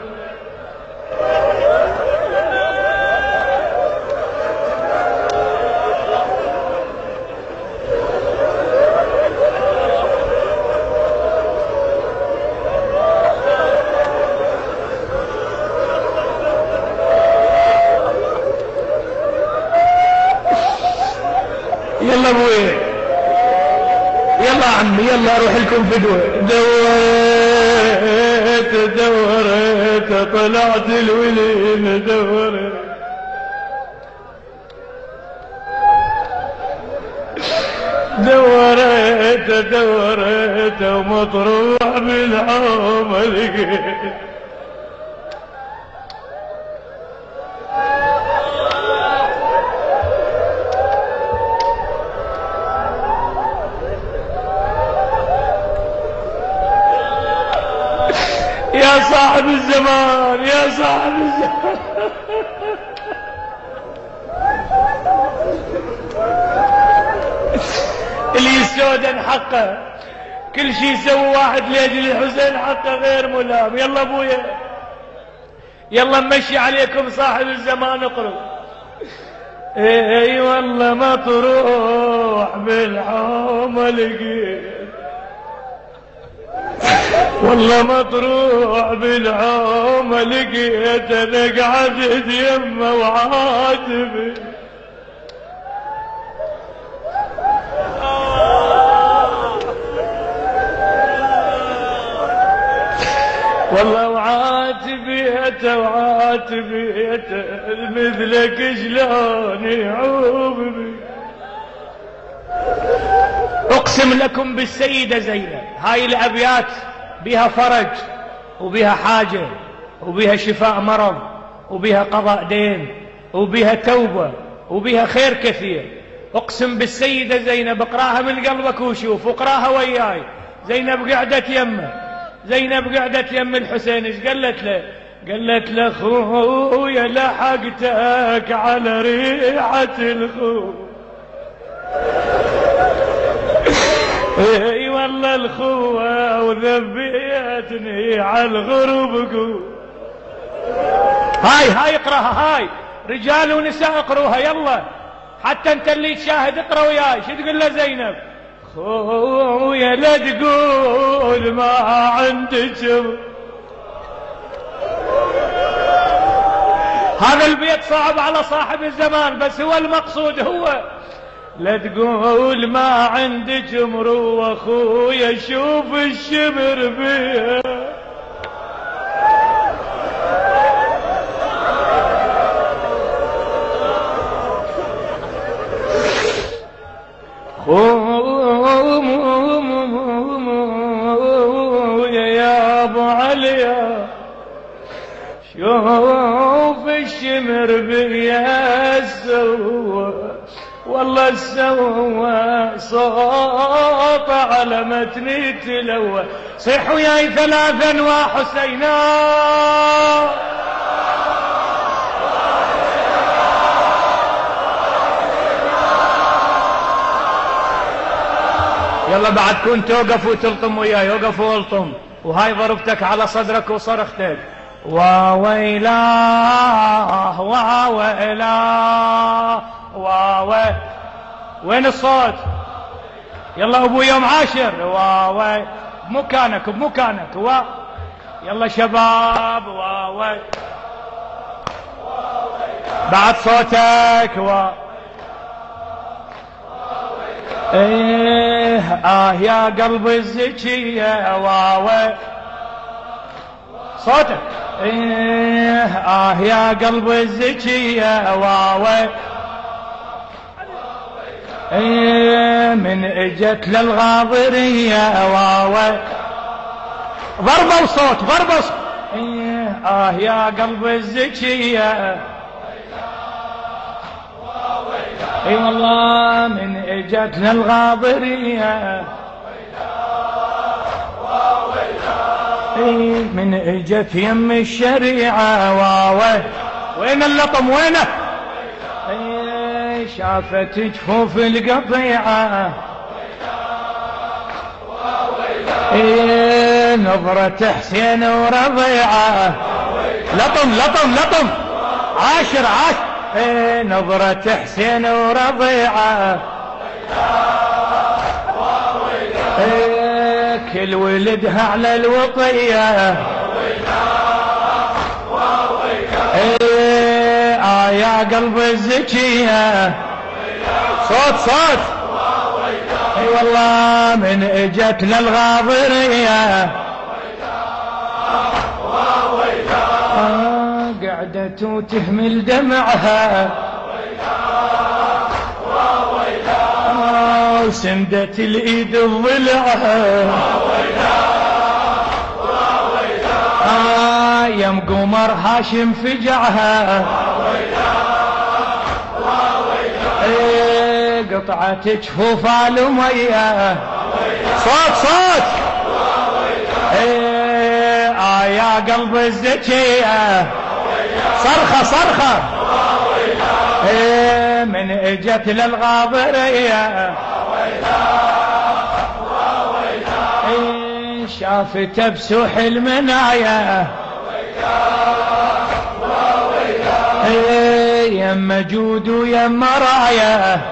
يلا ابوي، يلا عمي، يلا اروح لكم فدوه. دورت دورت طلعت الولين دورت دورت دورت ومطروح بالعوم لقيت يا صاحب الزمان يا صاحب الزمان. اللي يسودن حقه، كل شيء يسوي واحد لأجل الحسين حقه غير ملام. يلا ابويا، يلا نمشي عليكم صاحب الزمان. اقروا. اي والله ما تروح بالحومه لقيت، والله ما تروح بالعومة لقيت انا قعدت يمه وعاتبي. والله وعاتبيته وعاتبيته مثلك شلون يعوب بي. اقسم لكم بالسيدة زينب هاي الابيات بها فرج وبها حاجة وبها شفاء مرض وبها قضاء دين وبها توبة وبها خير كثير. اقسم بالسيدة زينب، اقراها من قلبك وشوف، اقراها وياي. زينب قعدت يمه، زينب قعدت يم الحسين، ايش قالت له؟ قالت له خويا لحقتك على ريحة الخو. اي والله الخوة وذبيتني على الغرب قو. هاي هاي اقراها، هاي رجال ونساء اقروها. يلا حتى انت اللي تشاهد اقرا وياي. شو تقول له زينب؟ خويا لا تقول ما عندك. هذا البيت صعب على صاحب الزمان، بس هو المقصود هو لا تقول ما عندك مروة. خويا شوف الشبر بيها، خويا يا ابو عليا شوف الشبر تمر بيا السوى والله السوى صوت على متني تلوى صيحوا ياي ثلاثا وحسينا يلا بعد كون توقف وتلطم وياي وقف والطم وهاي ضربتك على صدرك وصرختك واويلاه واويلاه واوي وين الصوت يلا ابو يوم عاشر واوي بمكانك بمكانك وا يلا شباب واوي بعد صوتك وا ايه اه يا قلب الزكية واوي صوتك ايه اه يا قلب الزكية واوي ايه من اجت للغاضرية واوي ضربة وصوت ضربة وصوت ايه اه يا قلب الزكية اي والله من اجتنا الغاضرية اي من اجت يم الشريعة واوي وين اللطم وينه اي شافت جفوف القطيعة اي نظرة حسين ورضيعة لطم لطم لطم عاشر عاشر ايه نظرة حسين ورضيعة ايه كل ولدها على الوطية ايه آه يا قلب الزكية صوت صوت اي والله من اجت للغاضرية قعدت وتهمل دمعها وسندت الايد بضلعها آه يم قمر هاشم فجعها ايه قطعت جفوف المية صوت صوت ايه آه يا قلب الزكية صرخة صرخة ايه من اجت للغاضرية ايه شافت بسوح المنايا ايه يم جود ويم رايا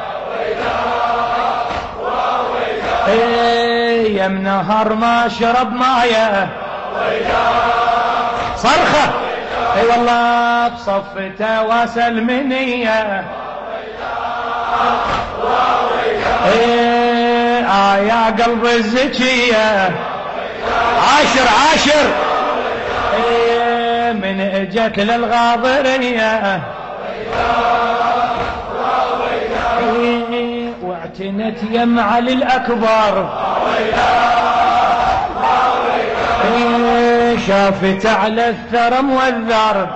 ايه يم نهر ما شرب مايه صرخة اي والله بصفته وسلمنية ايه آه يا قلب الزكية عاشر عاشر ايه من اجت للغاضرية ايه واعتنت يم علي الاكبر ايه شافت على الثرم والذر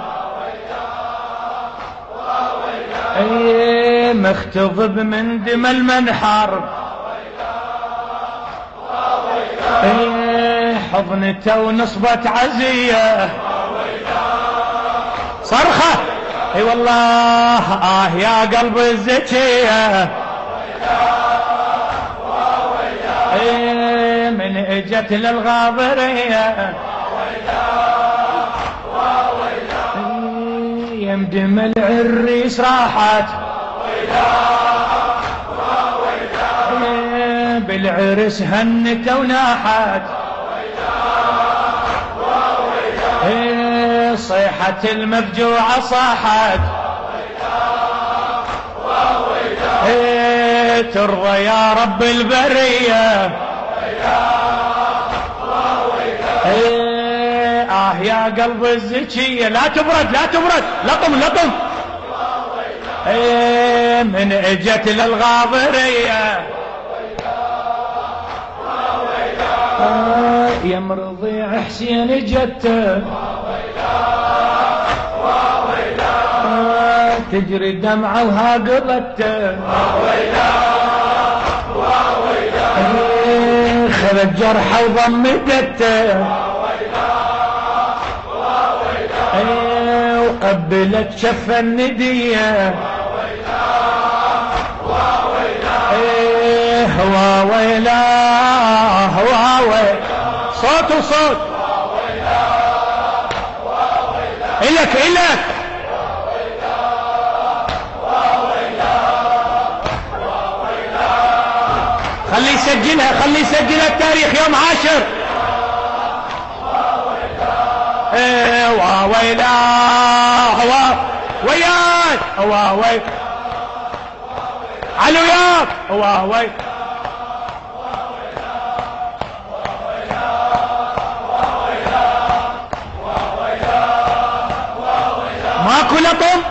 ايه مختضب من دم المنحر ايه حضنته ونصبت عزية صرخة اي والله اه يا قلب الزكية ايه من اجت للغاضرية يمدم العريس راحت بالعرس هنت وناحت صيحة المفجوعة صاحت ترضى يا رب البرية آه يا قلب الزكية لا تبرد لا تبرد لطم لطم من اجت للغاضرية يا مرضي حسين جته تجري دمعة وها قضته خرج جرحه وضمدته وقبلت شف الندية هوا ويلاه هوا ويلاه صوت وصوت إلك إلك خلي يسجلها خلي يسجلها التاريخ يوم عاشر ايه وا ويلاه وا وياك وا وي علو ياك وا وي ماكو لطم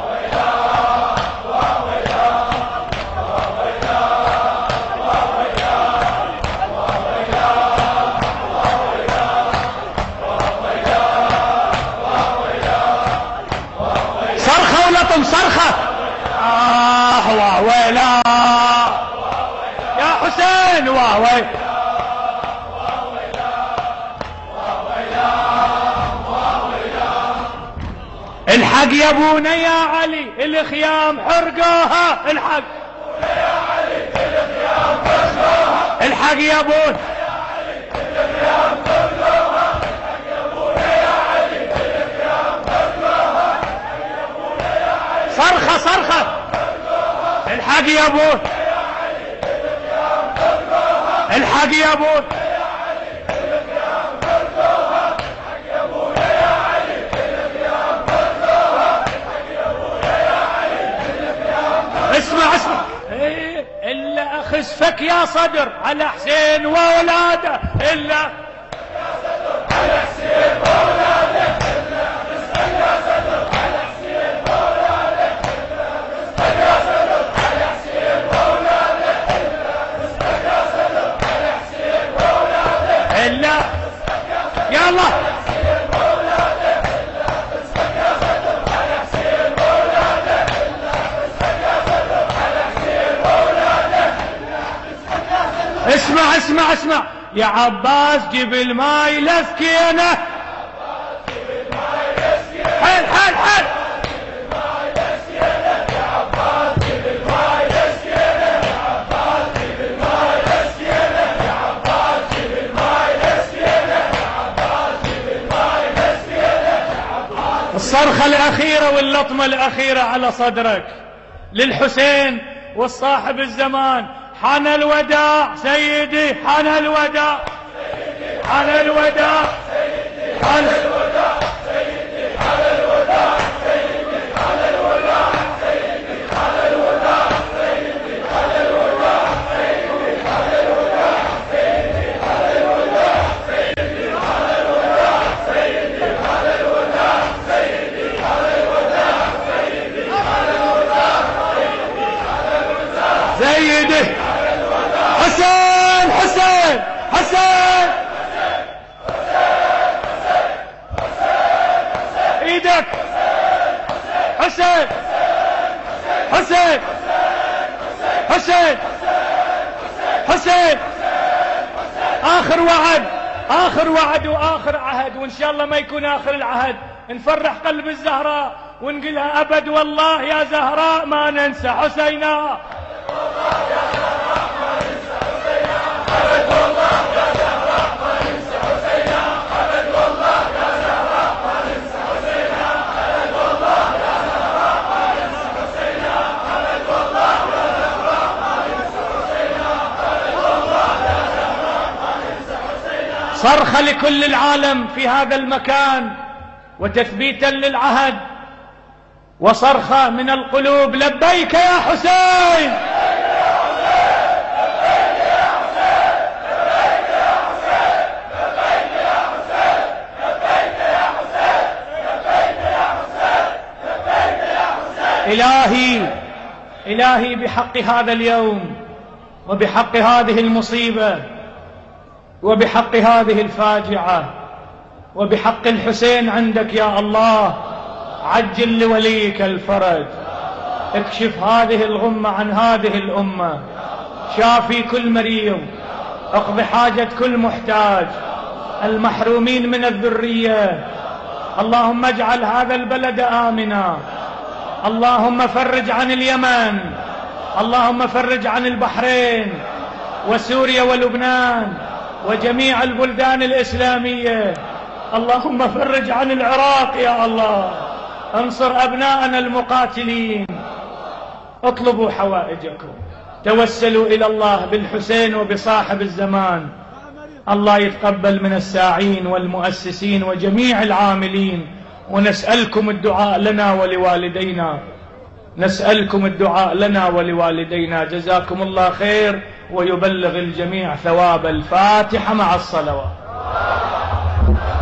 صرخة ولطم صرخة آه وا ويلا يا حسين وا وي الحق يا ابونا يا علي الخيام حرقوها الحق الحق يا ابونا صرخة صرخة الحق يا ابونا الحق يا ابونا اسمع اسمع ايه الا اخسفك يا صدر على حسين واولاده الا على حسين واولاده الا اخسفك يا صدر على حسين واولاده الا اخسفك يا صدر على حسين واولاده الا اخسفك يا صدر على حسين واولاده الا يا الله اسمع اسمع اسمع يا عباس جيب الماي لسكينه حل حل حل يا عباس جيب الماي لسكينه يا عباس جيب الماي لسكينه يا عباس جيب الماي لسكينه يا عباس جيب الماي لسكينه الصرخه الاخيره واللطمه الاخيره على صدرك للحسين والصاحب الزمان. حان الوداع سيدي حان الوداع سيدي حان الوداع سيدي حان الوداع سيدي حان الوداع سيدي حان الوداع سيدي حان الوداع سيدي حان الوداع سيدي حان الوداع سيدي حان الوداع سيدي حان الوداع سيدي حان الوداع سيدي حان الوداع سيدي حان الوداع سيدي حسين حسين حسين ايدك حسين حسين حسين حسين اخر وعد اخر وعد واخر عهد، وان شاء الله ما يكون اخر العهد. نفرح قلب الزهراء ونقولها ابد والله يا زهراء ما ننسى حسينا. صرخة لكل العالم في هذا المكان وتثبيتا للعهد، وصرخة من القلوب لبيك يا حسين. إلهي إلهي بحق هذا اليوم وبحق هذه المصيبة وبحق هذه الفاجعة وبحق الحسين عندك يا الله عجل لوليك الفرج. اكشف هذه الغمة عن هذه الأمة، شافي كل مريض، اقض حاجة كل محتاج، المحرومين من الذرية. اللهم اجعل هذا البلد آمنا، اللهم فرج عن اليمن، اللهم فرج عن البحرين وسوريا ولبنان وجميع البلدان الإسلامية. اللهم فرج عن العراق يا الله، انصر أبناءنا المقاتلين. اطلبوا حوائجكم، توسلوا إلى الله بالحسين وبصاحب الزمان. الله يتقبل من الساعين والمؤسسين وجميع العاملين، ونسألكم الدعاء لنا ولوالدينا، نسألكم الدعاء لنا ولوالدينا. جزاكم الله خير، ويبلغ الجميع ثواب الفاتحة مع الصلوات.